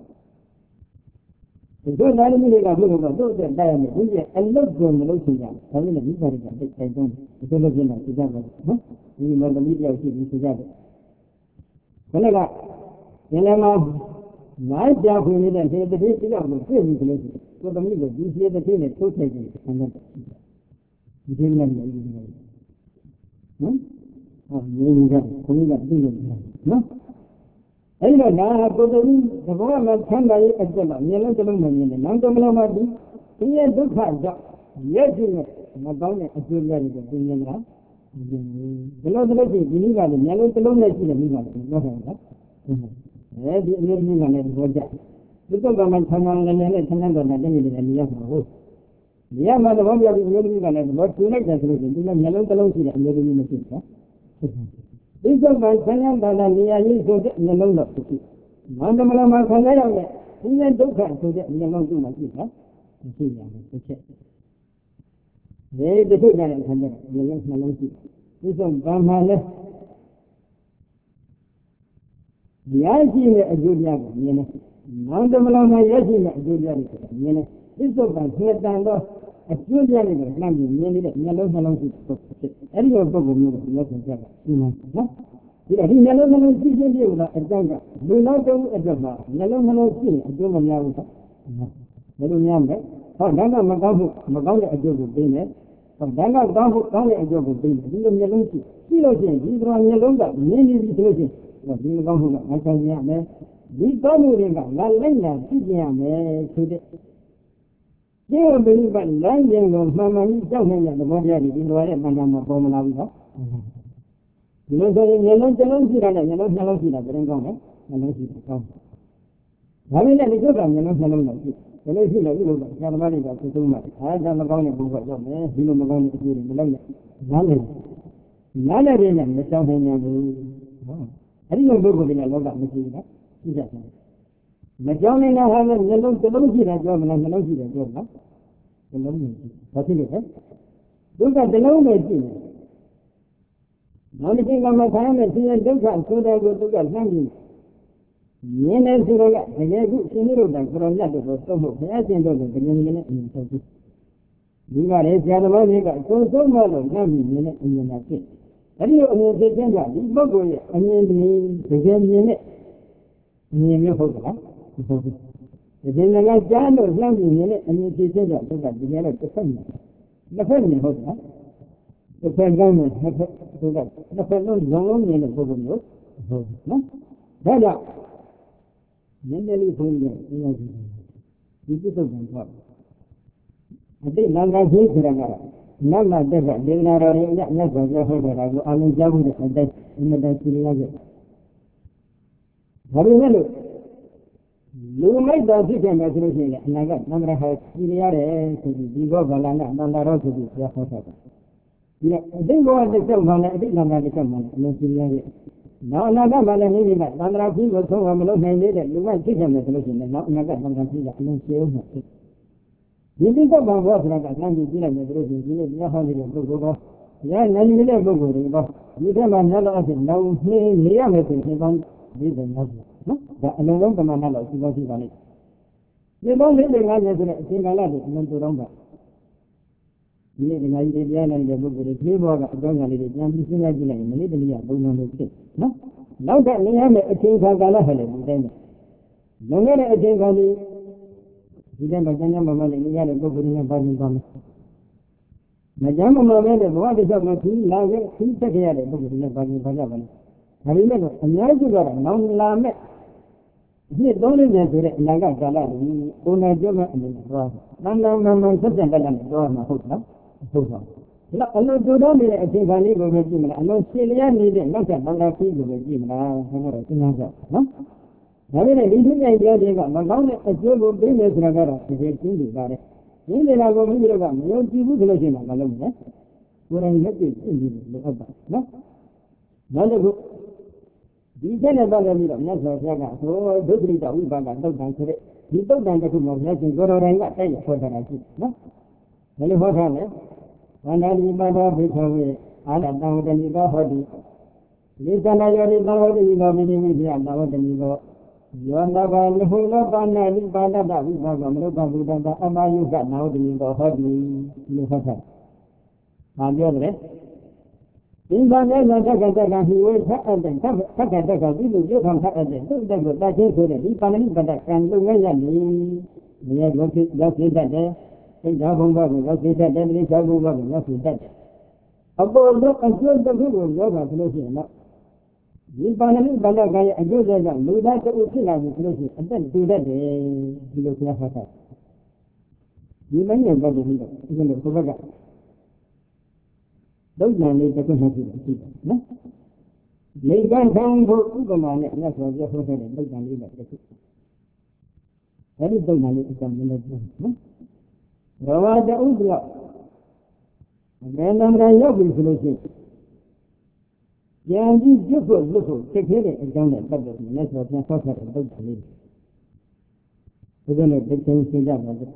ပါတယ်ဒီကျုပ်သားလေးတွေကဘုရားကသူ့အတွက်တိုက်ရမယ်ဒီကအလုတ်ကိုမလုပ်ချင်ကြဘူးဒါပေမဲ့ဒီပါရကတိတ်တိုင်တုံးဒီလိုလုပ်နေတာသိကြပါဘူးနော်ဒီမေသမီးတယောက်ရှိပြီးသိကြတယ်ခဏကဒီလည်းမှာနိုင်ပြခွင့်နေတဲ့ဒီတတိတယောက်ကိုပြည့်ပြီလို့ကိုသမီးကဒီစီတတိနဲ့ထုတ်ထည့်ကြည့်ဆန္ဒဒီဒီနဲ့လည်းဒီလိုနော်ဟောမြင်ကြခွန်ကြီးကသိလို့နော်အဲ့တော့ဒါကိုယ်တည်းသဘောမှဆန်းတာရဲ့အကျက်တော့မြင်လို့တလုံးမမြင်နဲ့နောက်တော့မလို့မှဒီဒီရဲ့ဒုက္ခကြောင့်ရဲ့ရှိနဲ့မကောင်းတဲ့အကျိုးရတယ်ကိုမြင်လားမမြင်ဘူးဘယ်လိုဆိုလို့ရှိရင်ဒီနည်းကလည်းမြင်လို့တလုံးနဲ့ရှိတယ်မိပါလားပြောတယ်နော်အဲဒီအမျိုးမျိုးကလည်းဘောကြဒီတော့ကမှဆန်းဆန်းလည်းလည်းဆန်းဆန်းတော့လည်းတည်းနေတယ်မြင်ရမှာဟုတ်မြင်မှသဘောပြပြီးအမျိုးမျိုးကလည်းဘောထူလိုက်တယ်ဆိုလို့ရှိရင်ဒီလည်းမျက်လုံးတစ်လုံးရှိတယ်အမျိုးမျိုးမရှိဘူးနော်ဒီတော့မှဆန်းဆန်းတာလည်းနေရာကြီးဆိုတဲ့မျက်လုံးတော့ဖြစ်။မန္တမလမှာခံရရောက်တဲ့ဒီနဲ့ဒုက္ခဆိုတဲ့မျက်လုံးသူ့မှာရှိတာမရှိရဘူးတစ်ချက်။ဒီတစ်ခုကလည်းခံရမျက်လုံးနှလုံးရှိဒီတော့ဘာမှလည်းရရှိတဲ့အကျိုးများကိုမြင်တယ်။မန္တမလမှာရရှိတဲ့အကျိုးများကိုမြင်တယ်။ဒီတော့ကနှစ်တန်တော့အကျိုးများတွေကိုလှမ်းပြီးမြင်နေတဲ့မျက်လုံးနှလုံးရှိပုဂ္ဂိုလ်ဖြစ်။အဲဒီလိုပုဂ္ဂိုလ်မျိုးကိုလက်ဆင့်ကြတာဒီမှာနော်ဒီတော့ဒီမျက်လုံးနှလုံးရှိခြင်းပြုတာအကြောင်းကလူနောက်တုံးအတွက်မှာမျက်လုံးနှလုံးရှိရင်အကျိုးမများဘူး။ဘယ်လိုများမလဲ။ဟောဒါကမကောင်းဘူးမကောင်းတဲ့အကျိုးကိုပေးမယ်။ဟောဒါကကောင်းဖို့ကောင်းတဲ့အကျိုးကိုပေးမယ်ဒီလိုမျက်လုံးရှိရှိလို့ရှိရင်ဒီလိုမျက်လုံးကမြင်နေပြီဆိုလို့ရှိရင်ဒီမကောင်းမှုကငါဆိုင်ရမယ်။ဒီကောင်းမှုတွေကငါလိုက်လာကြည့်ကြရမယ်ဆိုတဲ့ဒီလိုမျိုးကလမ်းကျင်ကိုမှန်မှန်ကြီးကြောက်နေတဲ့သဘောတရားတွေဒီလိုရဲ့မှန်မှန်မပေါ်မလာဘူးနော်ဒီလိုဆိုရင်မျက်လုံးတစ်လုံးရှိတာနဲ့မျက်လုံးနှလုံးရှိတာပြင်ကောင်းတယ်မျက်လုံးရှိတယ်ကောင်းဒါပေမဲ့ဒီကျုပ်ကမျက်လုံးနှလုံးတော့ရှိဘယ်လိုရှိလဲဒီလိုကဆရာသမားတွေကသိဆုံးမှအားဒါမကောင်းတဲ့ဘုရားရောက်မယ်ဒီလိုမကောင်းတဲ့အကျိုးတွေမလုပ်နဲ့နားလည်နားလည်တဲ့နဲ့မကြောက်နိုင်ဘူးဟောအဲ့ဒီလိုပုဂ္ဂိုလ်တွေကလောကမရှိဘူးနော်သိကြတယ်မကြောက်နိုင်တာဟာလည်းမျက်လုံးတစ်လုံးရှိတယ်ပြောမလားနှလုံးရှိတယ်ပြောမလားနှလုံးမရှိဘာဖြစ်လို့လဲဒုက္ခတစ်လုံးပဲရှိတယ်နောက်တစ်ချိန်ကမှခံရမယ့်ဆင်းရဲဒုက္ခဆိုတာကိုသူကလှမ်းပြီးမြင်နေဆိုတော့တကယ်ခုရှင်တို့တိုင်ကိုရောမြတ်တို့ကိုသုံးဖို့ဘုရားရှင်တို့ကိုတကယ်ကြီးနဲ့အမြင်ထုတ်ပြီးဒီကလည်းဆရာတော်ကြီးကအဆုံးဆုံးမလို့လှမ်းပြီးမြင်တဲ့အမြင်သာဖြစ်အဲဒီလိုအမြင်ဖြစ်ခြင်းကြောင့်ဒီပုဂ္ဂိုလ်ရဲ့အမြင်ဒီတကယ်မြင်တဲ့အမြင်မျိုးဟုတ်ကလားဟုတ်ပြီဒီနေ့ကကြားလို့လှမ်းပြီးမြင်တဲ့အမြင်ဖြစ်ခြင်းကြောင့်သူကဒီနေ့တော့တစ်ဖက်နဲ့တစ်ဖက်နဲ့ဟုတ်ကလားတစ်ဖက်ကောင်းတယ်တစ်ဖက်သူကတစ်ဖက်လုံးလုံးလုံးမြင်တဲ့ပုဂ္ဂိုလ်မျိုးဟုတ်နော်ဒါကြောင့်နည်းနည်းလေးဘုန်းကြီးကအင်းကြီးဒီပြစ္ဆုတ်ကံတော့အတိတ်လံကကြီးဆိုတာကနတ်မတက်ကဒေသနာတော်ရင်မြတ်စွာဘုရားဟောတာကိုအာလုံးကြားဖို့တဲ့အတိုင်းအမြဲတမ်းကြည့်ရကြဒါပေမဲ့လို့လူမိုက်တော်ဖြစ်ခဲ့မယ်ဆိုလို့ရှိရင်အနာကသံဃာဟောကြည့်ရတယ်ဆိုပြီးဒီဘောဗလာနဲ့အတန်တာတော်ဆိုပြီးဘုရားဟောတာဒီတော့အတိတ်ဘောတစ်ချက်မှလည်းအတိတ်လံကတစ်ချက်မှလည်းအလုံးကြည့်ရရဲ့နောက်အနာကမှလည်းနေနေကသံဃာကြီးကိုသုံးအောင်မလုပ်နိုင်သေးတဲ့လူမိုက်ဖြစ်ခဲ့မယ်ဆိုလို့ရှိရင်နောက်အနာကသံဃာကြီးကအလုံးရှင်းအောင်ဖြစ်ဒီတိကဘာဘောဆိုတာကလမ်းကြည့်ကြည့်လိုက်မယ်ဆိုလို့ရှိရင်ဒီနေ့တရားဟောနေတဲ့ပုဂ္ဂိုလ်ကရနိုင်နေတဲ့ပုဂ္ဂိုလ်တွေပေါ့ဒီထက်မှများတော့အဖြစ်နောက်နှင်းနေရမယ်ဆိုရင်ပေါင်းဒီတဲ့နောက်နော်ဒါအလုံးလုံးကမှန်းတော့ရှိလို့ရှိပါလိမ့်ဒီပေါင်းလေးတွေငါးကျဆိုတဲ့အချိန်ကာလတွေအလုံးတူတော့ပါဒီနေ့ဒီငါကြီးတရားနိုင်တဲ့ပုဂ္ဂိုလ်တွေဒီဘောကအကြောင်းအရာလေးတွေပြန်ပြီးစဉ်းစားကြည့်လိုက်ရင်မနေ့တနေ့ကပုံစံလိုဖြစ်နော်နောက်တဲ့နေရမယ့်အချိန်ခါကာလဟဲ့လေဒီတိုင်းလုံးခဲ့တဲ့အချိန်ကလေးဒီတဲ့မှာကျမ်းကျမ်းမာမာနဲ့နေရတဲ့ပုဂ္ဂိုလ်တွေနဲ့ပါနေပါမယ်မကျမ်းမာမာနဲ့ဘဝတစ်လျှောက်မှာခီးလာခဲ့ခီးတက်ခဲ့ရတဲ့ပုဂ္ဂိုလ်တွေနဲ့ပါနေပါကြပါမယ်ဒါပေမဲ့အများစုကတော့နောင်လာမဲ့နှစ်သုံးလေးနဲ့ဆိုတဲ့အနာဂတ်ကာလကိုကိုယ်နဲ့ပြောမှအနေနဲ့သွားတန်တန်မှန်မှန်ဆက်ဆက်တက်တက်နဲ့သွားမှာဟုတ်လားဟုတ်ပါဘူးဒါအလုံးတူတော်နေတဲ့အချိန်ခါလေးကိုပဲကြည့်မလားအလုံးရှင်းလျားနေတဲ့နောက်ထပ်ဘာသာကြီးကိုပဲကြည့်မလားဘုရားတော်စဉ်းစားကြနော်ဒါပေမဲ့ဒီသူမြိုင်တရားတွေကမကောင်းတဲ့အကျိုးကိုပေးမယ်ဆိုတာကတော့ဒီကျင်းနေပါတယ်။ကျင်းနေတာကိုမိမိတို့ကမယုံကြည်ဘူးဆိုလို့ရှိရင်မလုပ်နဲ့။ကိုယ်တိုင်လက်တွေ့ကျင့်ပြီးလို့အပ်ပါနော်။နောက်တစ်ခုဒီချက်နဲ့ပတ်သက်ပြီးတော့မြတ်စွာဘုရားကဟိုဒုက္ခရိတဝိပါကတုတ်တန်ဆိုတဲ့ဒီတုတ်တန်တစ်ခုမှာမြတ်ရှင်ကိုယ်တော်တိုင်ကတိုက်ရဟောတာရှိနော်။ဘယ်လိုဟောထားလဲ။ဝန္ဒာတိပါဒဘိက္ခဝေအာရတံဝတ္တနိကောဟောတိလိသနာယောတိသံဝတ္တိကောမိတိမိပြသံဝတ္တနိကောယောနဘာလဟုလောပါဏလိပါဒတဝိပါကမရုပ္ပဗုဒ္ဓတာအမယုကနာဝတ္တိကောဟောတိလို့ဟောထား။ဘာပြောလဲ။ဒီဘာလဲဆိုတက္ကတက္ကဟိဝေသတ်အပ်တဲ့တက္ကတက္ကဒီလိုရုပ်ခံသတ်အပ်တဲ့သုတ္တကိုတတ်ချင်းဆိုတဲ့ဒီပါဏလိပါဒကံလုံငယ်ရနေ။ဒီရဲ့ဘုရားရောက်သိတတ်တယ်။သိတာဘုံဘကိုရောက်သိတတ်တယ်တိသောဘုံဘကိုရောက်သိတတ်တယ်။အပေါ်တော့အကျိုးတစ်ခုကိုရောက်တာဆိုလို့ရှိရင်တော့ဒီပါဏိပါဒကရဲ့အကျိုးဆက်ကြောင့်လူသားတအုပ်ဖြစ်လာပြီဆိုလို့ရှိရင်အသက်တူတတ်တယ်ဒီလိုပြောထားတာဒီမင်းရဲ့ဘက်ကိုပြီးတော့ဒီလိုဘုဘကဒုက္ခနဲ့တစ်ခုမှရှိတယ်ရှိတယ်နော်လေကံခံဖို့ဥပမာနဲ့မြတ်စွာဘုရားဟောတဲ့ဒုက္ခလေးနဲ့တစ်ခုအဲဒီဒုက္ခလေးအကြောင်းလည်းပြောနော်ရောဝတအုပ်ပြောဘယ်နံပါတ်ရောက်ပြီဆိုလို့ရှိရင်ဉာဏ်ကြီးကျွတ်ဖို့လွတ်ဖို့သိခဲ့တဲ့အကြောင်းနဲ့ပတ်သက်ပြီးလက်ဆိုပြန်ဆောက်ထားတဲ့ပုဒ်တယ်လေးဒီလိုနဲ့သိချင်းရှင်းကြပါစို့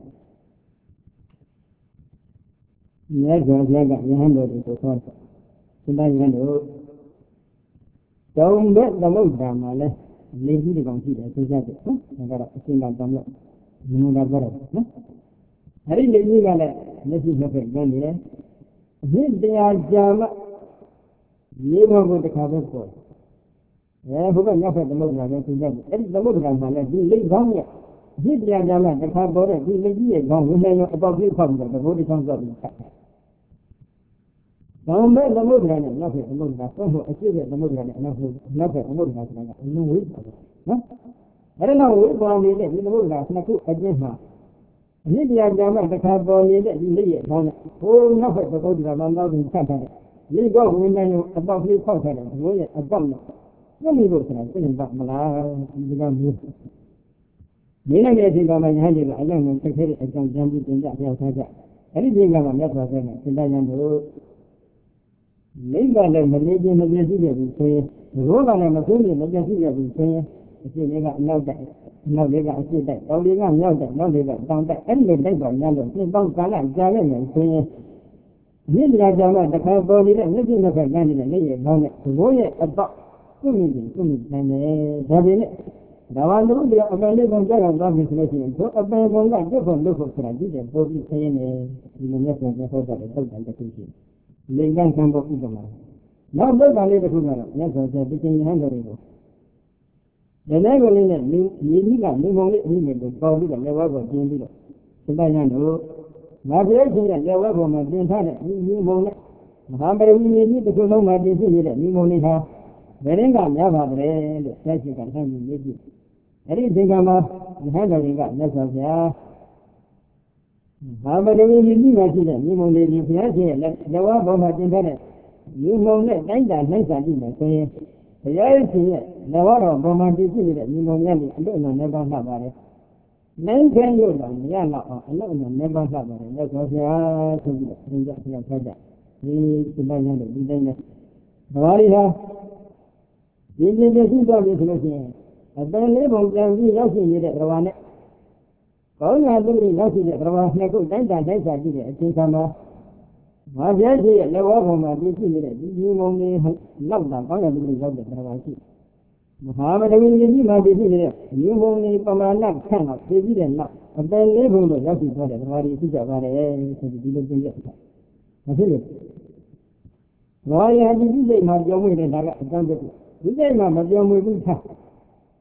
မြတ်စွာဘုရားကယဟန်တော်တွေကိုဆောက်တယ်သင်္ဍယဟန်တို့တောင်ဘက်သမုဒ္ဒရာမှာလဲလေကြီးတကောင်ရှိတယ်သိကြတယ်နော်ဒါကတော့အရှင်းကတောင်ဘက်မြင်လာကြတော့နော်အဲ့ဒီလေကြီးကလည်းလက်ရှိနှစ်ဖက်ကျန်နေတယ်အဖြစ်တရားကြာမှရေဘောကိုတစ်ခါပဲပေါ်တယ်အဲဘုရားရောက်ဖက်သမုဒ္ဒရာလည်းသိကြတယ်အဲ့ဒီသမုဒ္ဒရာမှာလည်းဒီလိတ်ကောင်းရဲ့အဖြစ်တရားကြာမှတစ်ခါပေါ်တဲ့ဒီလေကြီးရဲ့ကောင်းဝင်နေရောအပေါက်ကြီးဖောက်ပြီးတော့သဘောတရားဆောက်ပြီးဆက်တယ်ဘောင်မဲ့သမုဒ္ဒရာနဲ့နောက်ဖက်သမုဒ္ဒရာဆုံးဖို့အရှိတဲ့သမုဒ္ဒရာနဲ့နောက်ဖက်နောက်ဖက်သမုဒ္ဒရာဆိုတာကအလုံးဝေးပါတယ်နော်အဲ့ဒါတော့ဝေးပေါ်နေတဲ့ဒီသမုဒ္ဒရာနှစ်ခုအကျဉ်းမှာအဖြစ်တရားကြာမှတစ်ခါပေါ်နေတဲ့ဒီလိတ်ရဲ့ကောင်းနဲ့ဟိုနောက်ဖက်သမုဒ္ဒရာမှာနောက်ပြီးဆက်ထားတယ်ဒီကောဝင်နေရောအပေါက်ကြီးဖောက်ထားတယ်ဘိုးရဲ့အပေါက်နဲ့သိနေလို့ဆိုတာသိနေပါမလားဒီကမျိုးနေနိုင်တဲ့အချိန်ကမှညာကြီးကအလုံးစုံတစ်ခဲတဲ့အကြောင်းကြံပြီးတင်ကြပြောထားကြအဲ့ဒီချိန်ကမှမြတ်စွာဘုရားနဲ့သင်္ဍယံတို့လိမ့်ကလည်းမလေးချင်းမပြည့်စုံရဘူးဆိုရင်ရိုးကလည်းမဆုံးပြည့်မပြည့်စုံရဘူးဆိုရင်အရှိလေးကအနောက်တိုက်အနောက်လေးကအရှိတိုက်တောင်လေးကမြောက်တိုက်နောက်လေးကတောင်တိုက်အဲ့ဒီလိုတိုက်ပေါ်ညာလို့ပြင်ပေါင်းကာလကြာခဲ့ရင်ဆိုရင်မြင့်တရားကြောင့်တခါပေါ်နေတဲ့မြင့်ပြည့်နှစ်ခါကျန်နေတဲ့လက်ရဲ့ကောင်းတဲ့ဘိုးရဲ့အပေါက်သူ့မြင့်ပြည့်သူ့မြင့်နိုင်တယ်ဒါပေမဲ့ဒါဝန္တုတရားအပယ်လေးကောင်ကြောက်သွားပြီဆိုလို့ရှိရင်တို့အပယ်ကောင်ကကျွတ်ဖို့လုပ်ဖို့ဆိုတာကြည့်တယ်ပို့ပြီးခရင်နေဒီလိုမျိုးဆိုရင်ဟောတာလည်းတုတ်တန်တစ်ခုရှိလိင်ကံခံဖို့ဥပမာနောက်တုတ်တန်လေးတစ်ခုကတော့မြတ်စွာဘုရားပြင်းရဟန်းတော်တွေကိုဒီနေ့ကလေးနဲ့ဒီဒီနည်းကနေမုံလေးအမိနဲ့ပေါ်ပြီးတော့လက်ဝါးကိုကျင်းပြီးတော့သင်္ဍယံတို့ငါပြောချင်တဲ့လက်ဝဲပေါ်မှာတင်ထားတဲ့ဒီမုံနဲ့မဟာပရိဝိနည်းဒီတစ်ခုလုံးမှာတင်ရှိနေတဲ့ဒီမုံလေးဟာဘယ်ရင်ကများပါတယ်လို့ဆက်ရှိကထမ်းပြီးနေပြီအဲ့ဒီဒီကမှာဒီဟန်တော်တွေကမြတ်စွာဘုရားမဟာပရိဝိနည်းမှာရှိတဲ့ဒီမုံလေးဒီဘုရားရှင်ရဲ့လက်ဝဲပေါ်မှာတင်ထားတဲ့ဒီမုံနဲ့တိုင်းတာနှိမ့်စာကြည့်မယ်ဆိုရင်ဘုရားရှင်ရဲ့လက်ဝဲတော်ပေါ်မှာတင်ရှိနေတဲ့ဒီမုံနဲ့အလို့အလို့နဲ့ပေါင်းလှပါတယ်နိုင်ခဲရုပ်တော်မရတော့အောင်အလုံးအလုံးနဲ့ပေါင်းလှပါတယ်မြတ်စွာဘုရားဆိုပြီးသင်ကြပြောထားကြဒီဒီလိုက်ရတဲ့ဒီတိုင်းနဲ့ဘာလို့လဲဒီဒီပြည့်သွားပြီဆိုလို့ရှိရင်အပယ်လေးပုံပြန်ပြီးရောက်ရှိနေတဲ့ဘဝနဲ့ကောင်းရာသူတွေရောက်ရှိတဲ့ဘဝနှစ်ခုတိုင်းတန်တိုင်းစာကြည့်တဲ့အချိန်ခါမှာမဟာဘုရားရှိရဲ့လက်ဝါးပေါ်မှာပြည့်စုံနေတဲ့ဒီဒီမုံလေးလောက်တာကောင်းရာသူတွေရောက်တဲ့ဘဝရှိမဟာမတဝိဉ္ဇီမှာပြည့်စုံနေတဲ့မြေမုံလေးပမာဏခန့်တော့ပြည့်ပြီးတဲ့နောက်အပယ်လေးပုံတော့ရောက်ရှိသွားတဲ့ဘဝတွေသိကြပါတယ်ဆိုပြီးဒီလိုသင်ပြတာမဖြစ်လို့ဘာရည်အကြည့်စိတ်မှာကြောင်းဝင်နေတာကအတန်းပဲဒီစိတ်မှာမပြောင်းမွေဘူးထား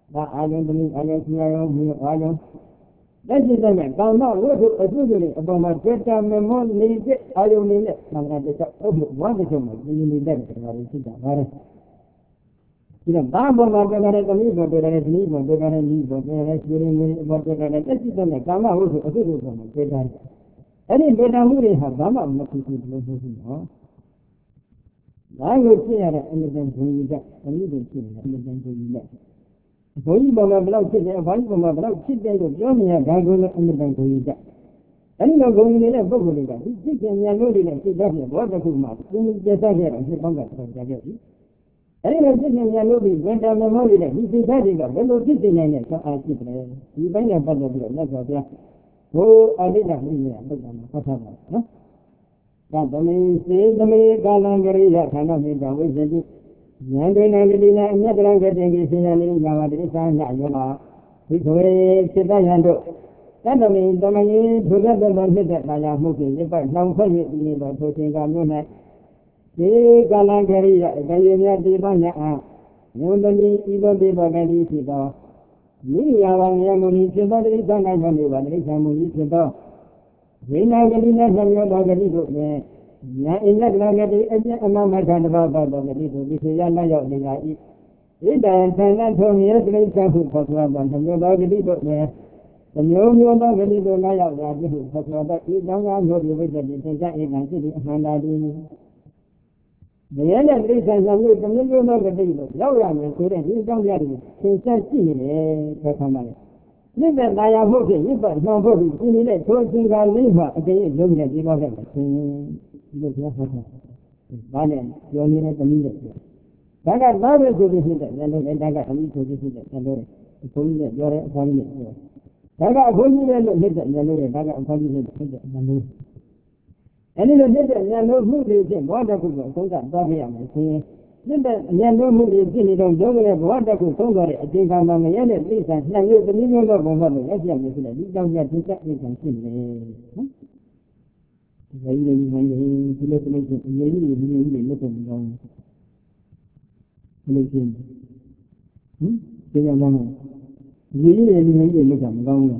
ဒါအာယုံသမီးအာယုံဆရာယုံမြေအာယုံလက်ရှိတဲ့ကာမဝိသုအထုတွေအပေါ်မှာစေတမမောနေတဲ့အာယုံတွေနဲ့သံဃာတစ္ဆုပ်ဖို့ဝါဒချုပ်မှာဒီနေတဲ့တရားတွေရှိတာပါလေဒီတော့ဘာဘောမှာပြောတဲ့သမီးဘောပြောတဲ့သမီးဘောပြောတဲ့မိဘောပြောတဲ့ရှင်ရင်းကြီးဘောပြောတဲ့လက်ရှိတဲ့ကာမဝိသုအထုတွေပေါ်မှာစေတတယ်အဲ့ဒီဒေတာမှုတွေဟာဘာမှမဖြစ်ဘူးလို့ဆိုပြီးနော်ဒါကိုဖြစ်ရတဲ့အမြဲတမ်းဘုံကြီးကအမြဲတမ်းဖြစ်နေတဲ့အမြဲတမ်းဘုံကြီးနဲ့ဘုန်းကြီးပေါ်မှာဘယ်လောက်ဖြစ်တယ်အဖိုင်းပေါ်မှာဘယ်လောက်ဖြစ်တယ်လို့ပြောနေရဒါကိုလည်းအမြဲတမ်းဘုံကြီးကအဲ့ဒီလိုဘုံကြီးနေတဲ့ပုဂ္ဂိုလ်တွေကဒီဖြစ်ခြင်းဉာဏ်လို့တွေနဲ့စိတ်ဓာတ်နဲ့ဘောတစ်ခုမှသင်္ကြန်ဆက်ခဲ့တာဖြစ်ပေါင်းတာတော်ကြခဲ့ပြီအဲ့ဒီလိုဖြစ်ခြင်းဉာဏ်လို့တွေဝန်တမောတွေနဲ့ဒီစိတ်ဓာတ်တွေကဘယ်လိုဖြစ်နေနိုင်လဲဆိုအားဖြစ်တယ်ဒီပိုင်းနဲ့ပတ်သက်ပြီးတော့မြတ်စွာဘုရားဘုအဋ္ဌာမိညာပုဒ်တာမှာဟောထားပါတယ်နော်ကသမေစေသမေကာလံကရိယခန္ဓာမေတ္တဝိဇ္ဇတိဉာဏ်တွင်နာတိနာအမြတ်တရံကတင်ကြီးဆင်းရဲနေကြပါတိသံညယောနာဒီခွေဖြစ်တတ်ရန်တို့တတမေတမယိဒုရတ္တသောဖြစ်တဲ့ကာယမှုဖြင့်ရပတ်နှောင်ဖွဲ့၍ဒီနေ့တော်ထိုခြင်းကမြို့၌ဒီကာလံကရိယအတရေမြတ်ဒီပညာအားညုံတတိဤသို့ဒီပကတိဖြစ်သောမိယာဝံယမုန်ဖြစ်သောတိသံဃာညနေပါတိသံမူကြီးဖြစ်သောဝိနာဂတိနဲ့နှမျိုးတော်ဂတိတို့ဖြင့်ညာအင်းလက္ခဏာဂတိအပြည့်အမှန်မှန်တဘာတော်ဂတိတို့ဒီစေရလက်ရောက်နေ၏ဣတံသံဃာထုံရတိသံဟုခေါ်ဆိုသောနှမျိုးတော်ဂတိတို့ဖြင့်သမျိုးမျိုးသောဂတိတို့လက်ရောက်ရာပြုခေါ်ဆိုသောဤကြောင့်များမျိုးဒီဝိတ္တိသင်္ကြန်ဧကံရှိသည့်အမှန်တရားသည်မရတဲ့တိသံသမျိုးသမျိုးမျိုးသောဂတိတို့ရောက်ရမယ်ဆိုတဲ့ဒီအကြောင်းတရားတွေသင်္ကြန်ရှိနေတယ်ဆိုခံပါလေနိဗ္ဗာန်တရားမှုဖြင့်ရစ်ပတ်နှောင်ဖို့ဒီနေတဲ့ထိုအစဉ်ကလေးမှာအကျဉ်းလုံးနဲ့ဒီတော့ခဲ့တယ်ရှင်ဒီလိုပြောထားတာဘာနဲ့ပြောနေတဲ့တမီးတဲ့ဒါကသားပဲဆိုပြီးဖြစ်တဲ့လည်းလည်းဒါကတမီးဆိုပြီးဖြစ်တဲ့လည်းလည်းအဘုန်းကြီးကပြောတဲ့အဖေကြီးနဲ့ပြောဒါကအဘုန်းကြီးလည်းလို့ဖြစ်တဲ့လည်းလည်းဒါကအဖေကြီးနဲ့ဖြစ်တဲ့လည်းလည်းအဲဒီလိုဖြစ်တဲ့လည်းလို့မှုတွေဖြင့်ဘောဓကုကိုအဆုံးသတ်သွားပြရမယ်ရှင်ဖြစ်တဲ့အញ្ញံတို့မှုတွေဖြစ်နေတော့ရုံးကလေးဘဝတက်ကိုသုံးသွားတဲ့အချိန်ခါမှာမရတဲ့သိစ္စာနှံ့ရသမီးမျိုးတော့ဘုံဘက်လို့လက်ပြနေဖြစ်တယ်ဒီကြောင့်ညသိစ္စာအိမ်ခံဖြစ်နေတယ်နော်ဒီလိုကြီးနေနေဒီလိုတလို့ချင်းအရေးကြီးတွေဒီလိုကြီးတွေလက်ပုံကောင်းဒီလိုချင်းဟင်ဒီကြောင့်လည်းအရေးကြီးတွေဒီလိုကြီးတွေလက်ကမကောင်းဘူးလား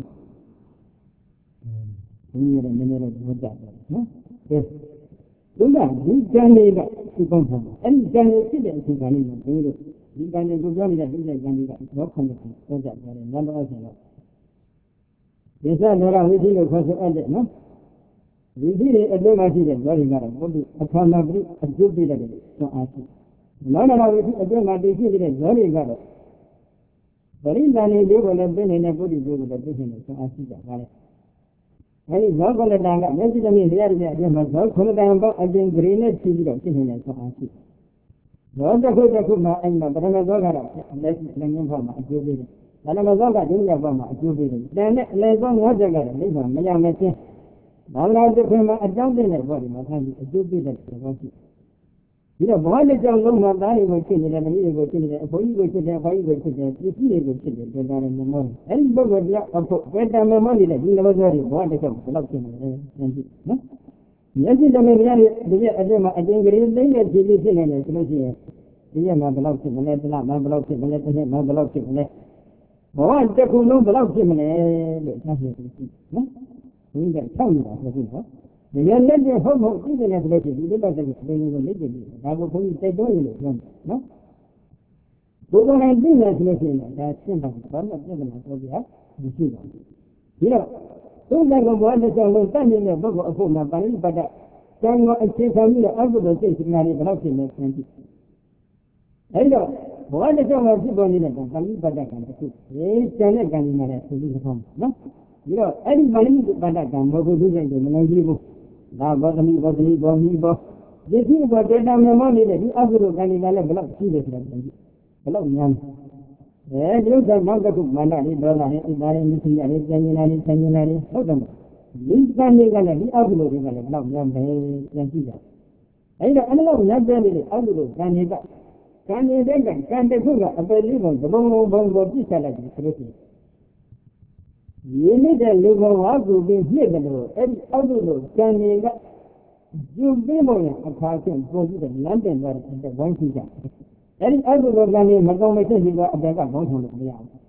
ဘုန်းကြီးကလည်းနည်းနည်းတော့ဝတ်ကြတယ်နော်ကဲတို့ကဒီကံတွေကဒီကောင်းတာအဲ့ဒီကံတွေဖြစ်တဲ့အချိန်ကလေးမှာဘုန်းကြီးတို့ဒီကံတွေကိုပြောနေတဲ့ဒီကံတွေကတော့ခုနှစ်ခုပြောကြတယ်နံပါတ်အဆင့်တော့ဒီစတော်ကဝိသိလို့ခေါ်ဆိုအပ်တယ်နော်ဝိသိတွေအတွင်းမှာရှိတဲ့ဇောတွေကတော့ဘုရားအခါနာပြီးအကျုပ်ပြတဲ့ဆိုအားဖြင့်နောက်နောက်ဝိသိအတွင်းမှာတည်ရှိတဲ့ဇောတွေကတော့ပရိသန္တိလေးကိုလည်းပြနေတဲ့ပုဒ်တိကိုလည်းပြနေတဲ့ဆိုအားရှိကြပါလေအဲဒီဇောကလတန်ကမျက်စိသမီးရရတဲ့အတွင်းမှာဇောခုနတန်ပေါင်းအကျဉ်းဂရီနဲ့ဖြည့်ပြီးတော့ပြနေတဲ့ဆိုအားရှိဇောတစ်ခုတစ်ခုမှာအဲ့မှာပထမဇောကတော့အလက်ရှိလည်းငင်းဖောက်မှာအကျိုးပေးတယ်ဒါနမဇောကဒုတိယဘောမှာအကျိုးပေးတယ်တန်နဲ့အလယ်ဆုံးငါးချက်ကတော့လိမ့်မှာမရမချင်းဘာဝနာတစ်ခွင်မှာအကြောင်းသိတဲ့ဘောဒီမှာထားပြီးအကျိုးပေးတဲ့သဘောရှိဒီတော့ဘောလေးကြောင့်လုံးမှာသားတွေကိုဖြစ်နေတယ်မကြီးတွေကိုဖြစ်နေတယ်အဖိုးကြီးကိုဖြစ်တယ်အဖွားကြီးကိုဖြစ်တယ်ပစ္စည်းတွေကိုဖြစ်တယ်ဒါကြတယ်မမောအဲ့ဒီပုဂ္ဂိုလ်ကအဖို့ဝေတ္တမမောနေတဲ့ဒီလိုဆိုရင်ဘောတစ်ချက်ဘယ်လောက်ဖြစ်နေလဲသင်ကြည့်နော်မျက်စိတမင်များဒီပြအကျင့်မှာအကျင့်ကလေးသိတဲ့ဖြည်းဖြည်းဖြစ်နေတယ်ဆိုလို့ရှိရင်ဒီရက်မှာဘယ်လောက်ဖြစ်မလဲတစ်လမှာဘယ်လောက်ဖြစ်မလဲတစ်နှစ်မှာဘယ်လောက်ဖြစ်မလဲဘောတစ်ခုလုံးဘယ်လောက်ဖြစ်မလဲလို့သတ်ပြပြီးနော်ဒီကဆောက်နေတာဆိုပြီးနော်ဒီရက်လက်တွေဟုတ်ဟုတ်သိတယ်ဆိုလို့ရှိရင်ဒီလိုပတ်သက်ပြီးအရင်ကလက်တွေဒါကိုဘုန်းကြီးတိုက်တွန်းရလို့ပြောတယ်နော်ဘုရားကသိတယ်ဆိုလို့ရှိရင်ဒါရှင်းပါဘူးဘာမှပြဿနာတော့ပြမရှိပါဘူးဒီတော့သုံးတဲ့ဘဝတစ်ကြောင်းလုံးတတ်နေတဲ့ပုဂ္ဂိုလ်အဖို့မှာပါဠိပတ်တဲ့ကျန်ကိုအခြေခံပြီးတော့အကုသိုလ်စိတ်စိတ်နာတွေဘယ်လောက်ဖြစ်နေဆန်းကြည့်အဲဒီတော့ဘဝတစ်ကြောင်းမှာဖြစ်ပေါ်နေတဲ့ကံပါဠိပတ်တဲ့ကံတစ်ခုဒီကျန်တဲ့ကံတွေမှာလည်းသူလူတစ်ခေါက်နော်ဒီတော့အဲ့ဒီပါဠိပတ်တဲ့ကံမဟုတ်ဘူးစိတ်တွေမနိုင်ဘူးဒါဘောဓမိဘောဓမိဘောမိဘောဒီဖြစ်ပေါ်တဲ့တမမောနေတဲ့ဒီအကုသိုလ်ကံတွေကလည်းဘယ်လောက်ရှိတယ်ဆိုတာကြည့်ဘယ်လောက်များအဲဒီလိုကြောင့်နောက်တစ်ခုမာနလေးဒေါသလေးဣဒါလေးမရှိရလေးဉာဏ်ဉာဏ်လေးဆင်ဉာဏ်လေးဟုတ်တယ်မဒီကံတွေကလည်းဒီအကုသိုလ်တွေကလည်းဘယ်လောက်များမယ်ပြန်ကြည့်ကြအဲဒီတော့အဲ့လိုများပြနေတဲ့အကုသိုလ်ကံတွေကကံနေတဲ့ကံကံတစ်ခုကအပယ်လေးပုံသဘုံဘုံဘုံကိုပြစ်ချလိုက်တယ်ဆိုလို့ရှိရင်ရင်းနေတဲ့လူဘဝကိုပြီးပြည့်တယ်လို့အဲ့ဒီအကုသိုလ်ကံတွေကယူပြီးမှအခါချင်းပုံပြီးတော့လမ်းတင်သွားတဲ့ဝိုင်းရှိကြအဲ့ဒီအကုသိုလ်ကံတွေမကောင်းမဖြစ်စီတော့အပေကဘောင်းထုံလို့မရဘူး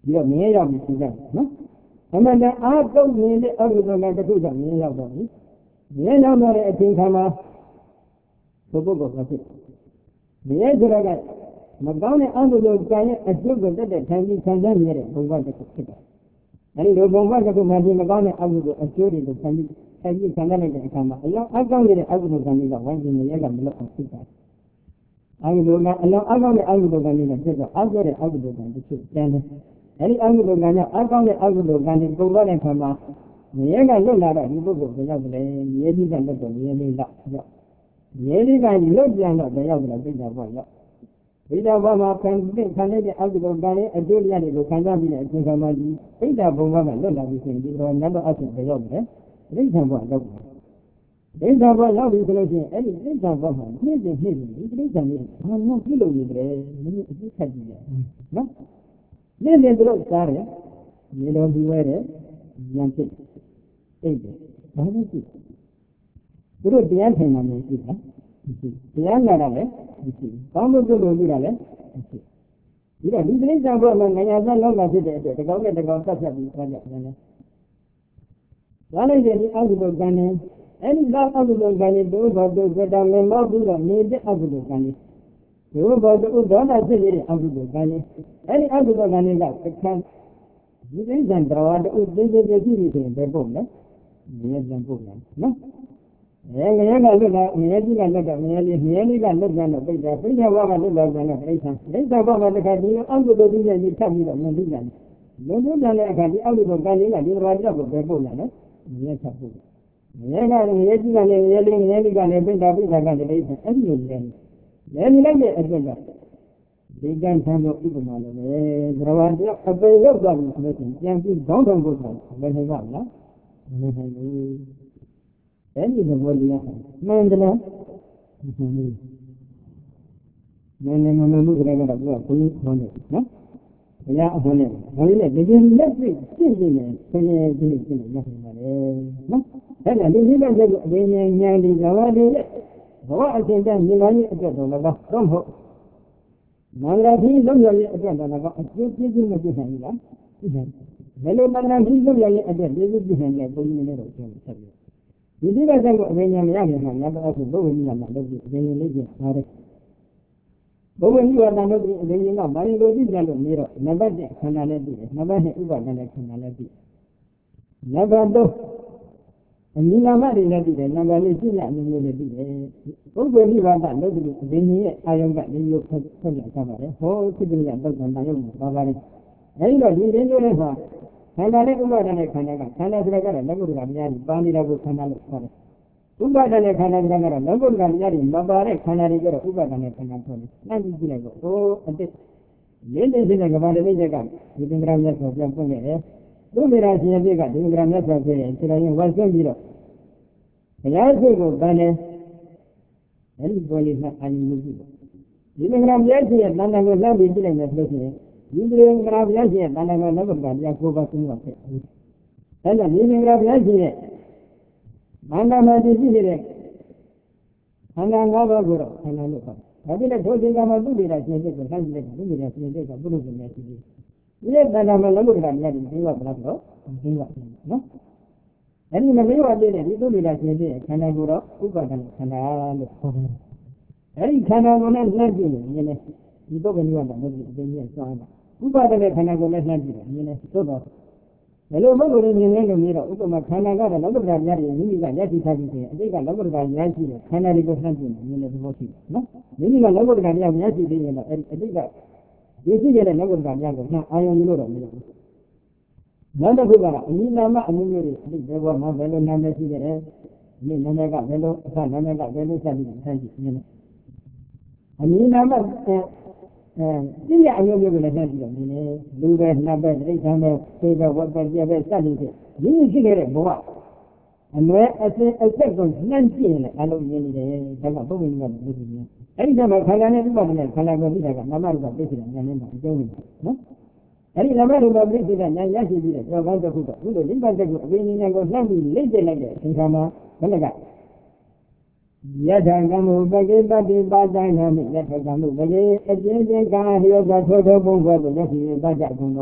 ဒီတော့မြင်ရောက်ပြီသူကနော်အမှန်တန်အားသုံးနေတဲ့အကုသိုလ်ကတစ်ခုကြောင့်မြင်ရောက်တော့ပြီမြင်ရောက်တော့တဲ့အချိန်ခါမှာဘုပုဂ္ဂိုလ်ကဖြစ်မြင်ဆိုတော့ကမကောင်းတဲ့အကုသိုလ်ကံရဲ့အကျိုးကိုတက်တဲ့ခံပြီးခံစားနေရတဲ့ဘုံဘဝတစ်ခုဖြစ်တယ်အဲဒီလိုဘုံဘဝတစ်ခုမှဒီမကောင်းတဲ့အကုသိုလ်အကျိုးတွေကိုခံပြီးခံပြီးခံစားလိုက်တဲ့အခါမှာအလောင်းအကောင်းနေတဲ့အကုသိုလ်ကံတွေကဝိုင်းပြီးနေရကမလို့အောင်ဖြစ်တယ်အကုသိုလ်ကအလောင်းအကောင်းတဲ့အကုသိုလ်ကံတွေကဖြစ်တော့အောက်ကျတဲ့အကုသိုလ်ကံတစ်ခုကျန်တယ်အဲဒီအကုသိုလ်ကံကြောင့်အကောင်းတဲ့အကုသိုလ်ကံတွေပုံသွားတဲ့အခါမှာမြဲကလွတ်လာတော့ဒီပုဂ္ဂိုလ်ကိုရောက်တယ်မြဲကြီးကလွတ်တော့မြဲလေးတော့ရောက်မြဲလေးကလွတ်ပြန်တော့ရောက်တယ်ပြိတ္တာဘောရောက်ပြိတ္တာဘောမှာခံတဲ့ခံတဲ့အကုသိုလ်ကံရဲ့အကျိုးရတွေကိုခံစားပြီးတဲ့အချိန်ခါမှာဒီပြိတ္တာဘုံဘကလွတ်လာပြီဆိုရင်ဒီတော့နတ်တော်အဖြစ်ရောက်တယ်ပြိတ္တာဘောရောက်တယ်ပြိတ္တာဘောရောက်ပြီဆိုလို့ရှိရင်အဲ့ဒီပြိတ္တာဘောမှာနေ့စဉ်နေ့စဉ်ဒီပြိတ္တာလေးဘာလို့ပြုလုပ်နေတယ်နည်းအကျိုးခတ်ကြည့်တယ်နော်နေ့စဉ်သူတို့စားတယ်ရေတော်ပြီးဝဲတယ်ဉာဏ်ဖြစ်အိတ်တယ်ဘာလို့ကြည့်သူတို့တရားထိုင်တာမျိုးကြည့်လားတရားနာတာလည်းကြည့်ကောင်းမှုပြုလို့ကြည့်တာလည်းကြည့်ဒီတော့ဒီတိစ္ဆာဘုရားမှာငညာသလောကဖြစ်တဲ့အတွက်တကောင်နဲ့တကောင်ဆက်ဆက်ပြီးသွားကြတယ်။ဒါလည်းဒီအကုသိုလ်ကံနဲ့အဲ့ဒီသောအကုသိုလ်ကံတွေတို့ဘောတို့ကတမင်မောပြီးတော့နေတဲ့အကုသိုလ်ကံတွေတို့ဘောတို့ဒေါသဖြစ်နေတဲ့အကုသိုလ်ကံတွေအဲ့ဒီအကုသိုလ်ကံတွေကသက္ကံဒီတိစ္ဆာတော်တို့သိသိသိရှိနေတယ်ဘယ်ပုံလဲမြဲပြန်ပုံလဲနော်အဲငရဲကလွတ်လာငရဲကြီးကလွတ်တော့ငရဲလေးငရဲလေးကလွတ်ပြန်တော့ပြိတ္တာပြိတ္တာဘဝကလွတ်လာပြန်တော့ပြိဋ္ဌာန်ပြိတ္တာဘဝမှာတခါဒီအကုသိုလ်ကြီးကြီးထပ်ပြီးတော့မြင်ပြီးတယ်လုံလုံပြန်တဲ့အခါဒီအကုသိုလ်ကံလေးကဒီတော်ကြောက်ကိုပဲပို့လာတယ်ငရဲချက်ပို့ငရဲကငရဲကြီးကလည်းငရဲလေးငရဲလေးကလည်းပြိတ္တာပြိတ္တာကလည်းပြိဋ္ဌာန်အဲ့ဒီလိုလဲလဲနေလိုက်တဲ့အကျင့်ကဒီကံဆံလို့ဥပမာလည်းပဲသရဝတ္တအပေရောက်သွားပြီဆိုရင်ပြန်ပြီးခေါင်းဆောင်ဖို့ဆိုမနိုင်ပါဘူးလားမနိုင်ဘူးအဲ့ဒီသဘောတရားမှန်တယ်လားမှန်ပြီနည်းနည်းမမှန်ဘူးကြတဲ့ကတော့ဘုရားဘုန်းကြီးဟောတယ်နော်ဘုရားအဟောတယ်ဒါလေးနဲ့ဒီလိုလက်တွေ့ရှင်းရှင်းနဲ့ဆင်းရဲခြင်းရှင်းနေရတယ်နော်အဲ့ဒါဒီလိုလက်တွေ့အရင်ဉာဏ်ဒီဇဝတိဘဝအစဉ်တည်းဉာဏ်ကြီးအတွက်တော့လည်းတော့မဟုတ်မန္တရာကြီးလုံးရရဲ့အတွက်တော့လည်းအကျိုးပြည့်စုံမပြည့်နိုင်ဘူးလားပြည့်နိုင်ဘယ်လိုမန္တရာကြီးလုံးရရဲ့အတွက်ပြည့်စုံပြည့်နိုင်လဲဘုန်းကြီးလည်းတော့ပြောဆက်ပြီးဒီဒီကတည်းကအမြင်ဉာဏ်မရပြန်မှာငါတော့အခုဘုဝိဉာဏ်မှာလုပ်ပြီးအမြင်လေးကျပါတယ်ဘုဝိဉာဏ်မှာလုပ်ပြီးအမြင်ကမာရီလိုကြည့်ကြလို့နေတော့နံပါတ်တစ်ခန္ဓာနဲ့ပြီးတယ်နံပါတ်နှစ်ဥပါဒနဲ့ခန္ဓာနဲ့ပြီးနံပါတ်သုံးအမြင်နာမတွေနဲ့ပြီးတယ်နံပါတ်လေးရှင်းရအမြင်လေးနဲ့ပြီးတယ်ဘုဝိဉာဏ်မှာလုပ်ပြီးအမြင်ရဲ့အာယုံကဒီလိုဆက်ဆက်ရကြပါတယ်ဟောစိတ္တရတုတ်ကံနာယုံမှာပါပါတယ်အဲဒီတော့ဒီရင်းတို့လည်းမှာခန္ဓာနဲ့ဥပါဒနဲ့ခန္ဓာကခန္ဓာဆိုတာကတော့လက်ကုတ္တရာများကြီးပါနေတာကိုခန္ဓာလို့ခေါ်တယ်ဥပါဒနဲ့ခန္ဓာကတော့လက်ကုတ္တရာများကြီးမပါတဲ့ခန္ဓာတွေကျတော့ဥပါဒနဲ့ခန္ဓာခေါ်တယ်။နှံ့ကြည့်ကြည့်လိုက်တော့ဟိုအတိတ်ရင်းတဲ့စိတ်ကဘာတမိတ်ကဒီသင်္ကရာမြတ်စွာဘုရားပွင့်ခဲ့တယ်။သူ့မိရာရှင်ပြည့်ကဒီသင်္ကရာမြတ်စွာဘုရားရဲ့ခြေတော်ရင်ဝတ်ဆွပြီးတော့ဘုရားရှိခိုးပန်းတယ်။အဲဒီပေါ်လေးကအာရုံပြုတယ်။ဒီသင်္ကရာမြတ်ရှင်ရဲ့တဏ္ဍာကိုလှမ်းပြီးကြည့်လိုက်မယ်ဆိုလို့ရှိရင်ဒီသင်္ကရာဘုရားရှင်ရဲ့တဏ္ဍာကလောကကတရားကိုပါသိမှာဖြစ်တယ်။အဲဒါဒီသင်္ကရာဘုရားရှင်ရဲ့မန္တမတိရှိနေတဲ့ခန္ဓာ၅ပါးကိုတော့ခန္ဓာလို့ခေါ်တယ်။ဒါပြည့်တဲ့ထိုသင်္ကရာမှာသူ့နေတာရှင်ဖြစ်ကိုဆန်းကြည့်လိုက်တာသူ့နေတာရှင်ဖြစ်ကပုရုဇဉ်နဲ့ရှိတယ်။ဒီတဏ္ဍာမှာလောကကတရားတွေသိရပါလားတော့သိရပါနော်။အဲဒီမသိရသေးတဲ့ဒီသူ့နေတာရှင်ဖြစ်ခန္ဓာကိုတော့ဥပါဒณะခန္ဓာလို့ခေါ်တယ်။အဲဒီခန္ဓာကိုနဲ့နှက်ကြည့်ရင်မြင်တယ်ဒီပုဂ္ဂိုလ်ကလည်းဒီအသိဉာဏ်စွမ်းတာဥပါဒณะခန္ဓာကိုလည်းနှက်ကြည့်တယ်မြင်တယ်သို့တော့ဘယ်လိုပုဂ္ဂိုလ်တွေမြင်နေလို့မြင်တော့ဥပမာခန္ဓာကတော့လောကဓာတ်များတွေမိမိကယက်တိထားပြီးရင်အတိတ်ကလောကဓာတ်များရှိတယ်ခန္ဓာတွေကိုနှက်ကြည့်တယ်မြင်တဲ့သဘောရှိတယ်နော်မိမိကလောကဓာတ်များများရှိသေးရင်တော့အဲဒီအတိတ်ကဒီရှိတဲ့လောကဓာတ်များကိုနှက်အာယုံလို့တော့မရဘူးနောက်တစ်ခုကအနိနာမအမှုမျိုးတွေအတိတ်ဘဝမှာဘယ်လိုနာမည်ရှိတယ်ဒီနာမည်ကဘယ်လိုအခါနာမည်ကဘယ်လိုဆက်ပြီးဆန်းကြည့်မြင်တယ်အနိနာမအဲဒီရအမျိုးမျိုးကိုလည်းနှက်ပြီးတော့မြင်တယ်လူပဲနှပ်ပဲတိဋ္ဌာန်ပဲသေပဲဝတ်ပဲပြပဲစသဖြင့်ဒီလိုရှိခဲ့တဲ့ဘဝအနွယ်အစဉ်အဆက်ကိုနှမ်းကြည့်ရင်လည်းအလုံးမြင်နေတယ်ဒါကပုဂ္ဂိုလ်ကဘုရားမြင်အဲ့ဒီကမှခန္ဓာနဲ့ဥပါဒနဲ့ခန္ဓာကိုပြီးတာကနာမရူပပြည့်စုံတဲ့ဉာဏ်နဲ့မှအကျုံးနေတယ်နော်အဲ့ဒီနာမရူပပြည့်စုံတဲ့ဉာဏ်ရရှိပြီးတဲ့ကြောကောင်းတစ်ခုတော့ဘုလိုနိဗ္ဗာန်တက်ကိုအပင်ဉာဏ်ကိုနှမ်းပြီးလိမ့်ကျလိုက်တဲ့အချိန်ခါမှာဘယ်နဲ့ကယထာကမ္မပကိပတိပါဒနာမိယထာကမ္မပကိအကျဉ်းချင်းကာဟိယောကသောသောဘုံဘောကိုယသိပတ္တကုံသော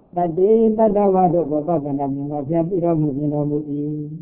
တတိတတ္တဝါတို့ဘောပကန္တမြင်တော်ပြန်ပြီးတော်မူမြင်တော်မူ၏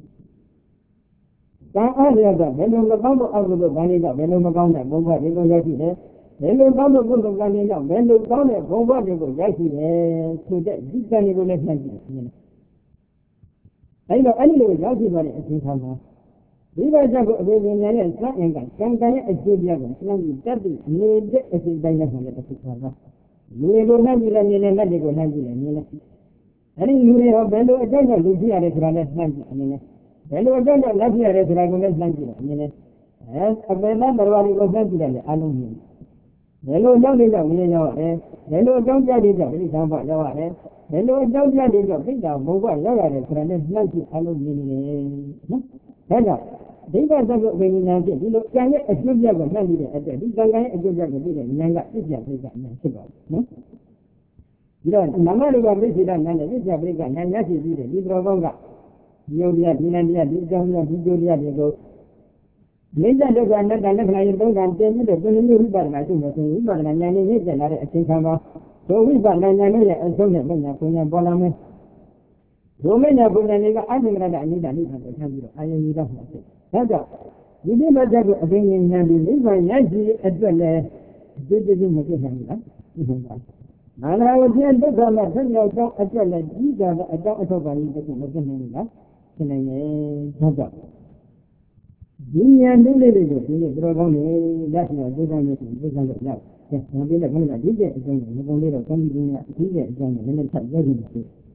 ကံအားလျောက်ကဘယ်လိုမကောင်းသောအကုသိုလ်ကံတွေကြောင့်ဘယ်လိုမကောင်းတဲ့ဘုံဘဝတွေကိုရရှိတယ်ဘယ်လိုကောင်းသောကုသိုလ်ကံတွေကြောင့်ဘယ်လိုကောင်းတဲ့ဘုံဘဝတွေကိုရရှိတယ်ဆိုတဲ့ဒီကံတွေကိုလည်းနှံ့ကြည့်တယ်အဲဒီတော့အဲ့ဒီလိုရောက်ရှိသွားတဲ့အချိန်ခါမှာဒီဘက်ချက်ကိုအဘိဓမ္မာရဲ့စံအင်္ဂါကံကံရဲ့အကျိုးပြကိုနှံ့ကြည့်တတ်ပြီးနေတဲ့အချိန်တိုင်းနဲ့ဆိုတဲ့တစ်ခါပါလူတွေကိုနှံ့ကြည့်လည်းမြင်တယ်လက်တွေကိုနှံ့ကြည့်လည်းမြင်တယ်အဲ့ဒီလူတွေဟောဘယ်လိုအကြောင်းကြောင့်လူဖြစ်ရတယ်ဆိုတာလည်းနှံ့ကြည့်အနေနဲ့ဘယ်လိုအကြောင်းကြောင့်လက်ဖြစ်ရတယ်ဆိုတာကိုလည်းနှံ့ကြည့်တယ်အနေနဲ့အဲအပေနဲ့တော်ရီကိုနှံ့ကြည့်တယ်အလုံးမြင်ဘယ်လိုအကြောင်းတွေကြောင့်မြင်ရောက်ရတယ်ဘယ်လိုအကြောင်းပြတွေကြောင့်ဒီသံပါရောက်ရတယ်ဘယ်လိုအကြောင်းပြတွေကြောင့်ပြိတ္တာဘုံကရောက်ရတယ်ဆိုတာလည်းနှံ့ကြည့်အလုံးမြင်နေတယ်နော်ဒါကြောင့်ဒီကသကုအဘိညာဉ်ဖြင့်ဒီလိုကံရဲ့အကျိုးပြကိုနှံ့ကြည့်တဲ့အတွက်ဒီကံကံရဲ့အကျိုးပြကိုသိတဲ့ဉာဏ်ကပြည့်ပြည့်ပြည့်ပြည့်ဖြစ်သွားတယ်နော်ဒီတော့နမလူကပြိစိတဉာဏ်နဲ့ပြည့်ပြည့်ပြည့်ဉာဏ်ရရှိပြီးတယ်ဒီတော်ကောင်းကဒီယုတ်တရားဒီနန္တရားဒီအကြောင်းတရားဒီကျိုးတရားတွေကိုနိစ္စဒုက္ခအနတ္တလက္ခဏာရဲ့သုံးခံတင်ပြီးတော့ပြင်းပြဝိပဿနာရှိမယ်ဆိုရင်ဝိပဿနာဉာဏ်နဲ့ရည်ကျက်လာတဲ့အချိန်ခါမှာဒုဝိပဿနာဉာဏ်နဲ့အဆုံးနဲ့မညာပညာပေါ်လာမယ်ဒုမညာပညာတွေကအသင်္ကရကအနိဒာနိဗ္ဗာန်ကိုဆံပြီးတော့အာယုန်ကြီးတော့မှာဖြစ်ဒါကြောင့်ဒီဒီမတ်တက်ကိုအပင်ဉာဏ်ပြီးနိဗ္ဗာန်ရရှိအတွက်လည်းဒီဒီဒီမဖြစ်နိုင်ဘူးလားဒီမှာနာနာဝတိဒုက္ခမှာဆက်ရောက်တော့အတွက်လည်းဒီကံအကြောင်းအထောက်ပါကြီးတခုမဖြစ်နိုင်ဘူးလားဖြစ်နိုင်ရဲ့ဒါကြောင့်ဒီဉာဏ်လေးလေးတွေကိုဒီနေ့တော်ကောင်းနေလက်ရှိတော့သိတဲ့မျိုးသိတဲ့လို့ရတယ်။ဒါပြည့်တဲ့ဘုရားဒီကျတဲ့အကြောင်းကိုမပုံလေးတော့ကောင်းပြီးပြင်းရအကြီးကျတဲ့အကြောင်းကိုလည်းထပ်ပြောနေတယ်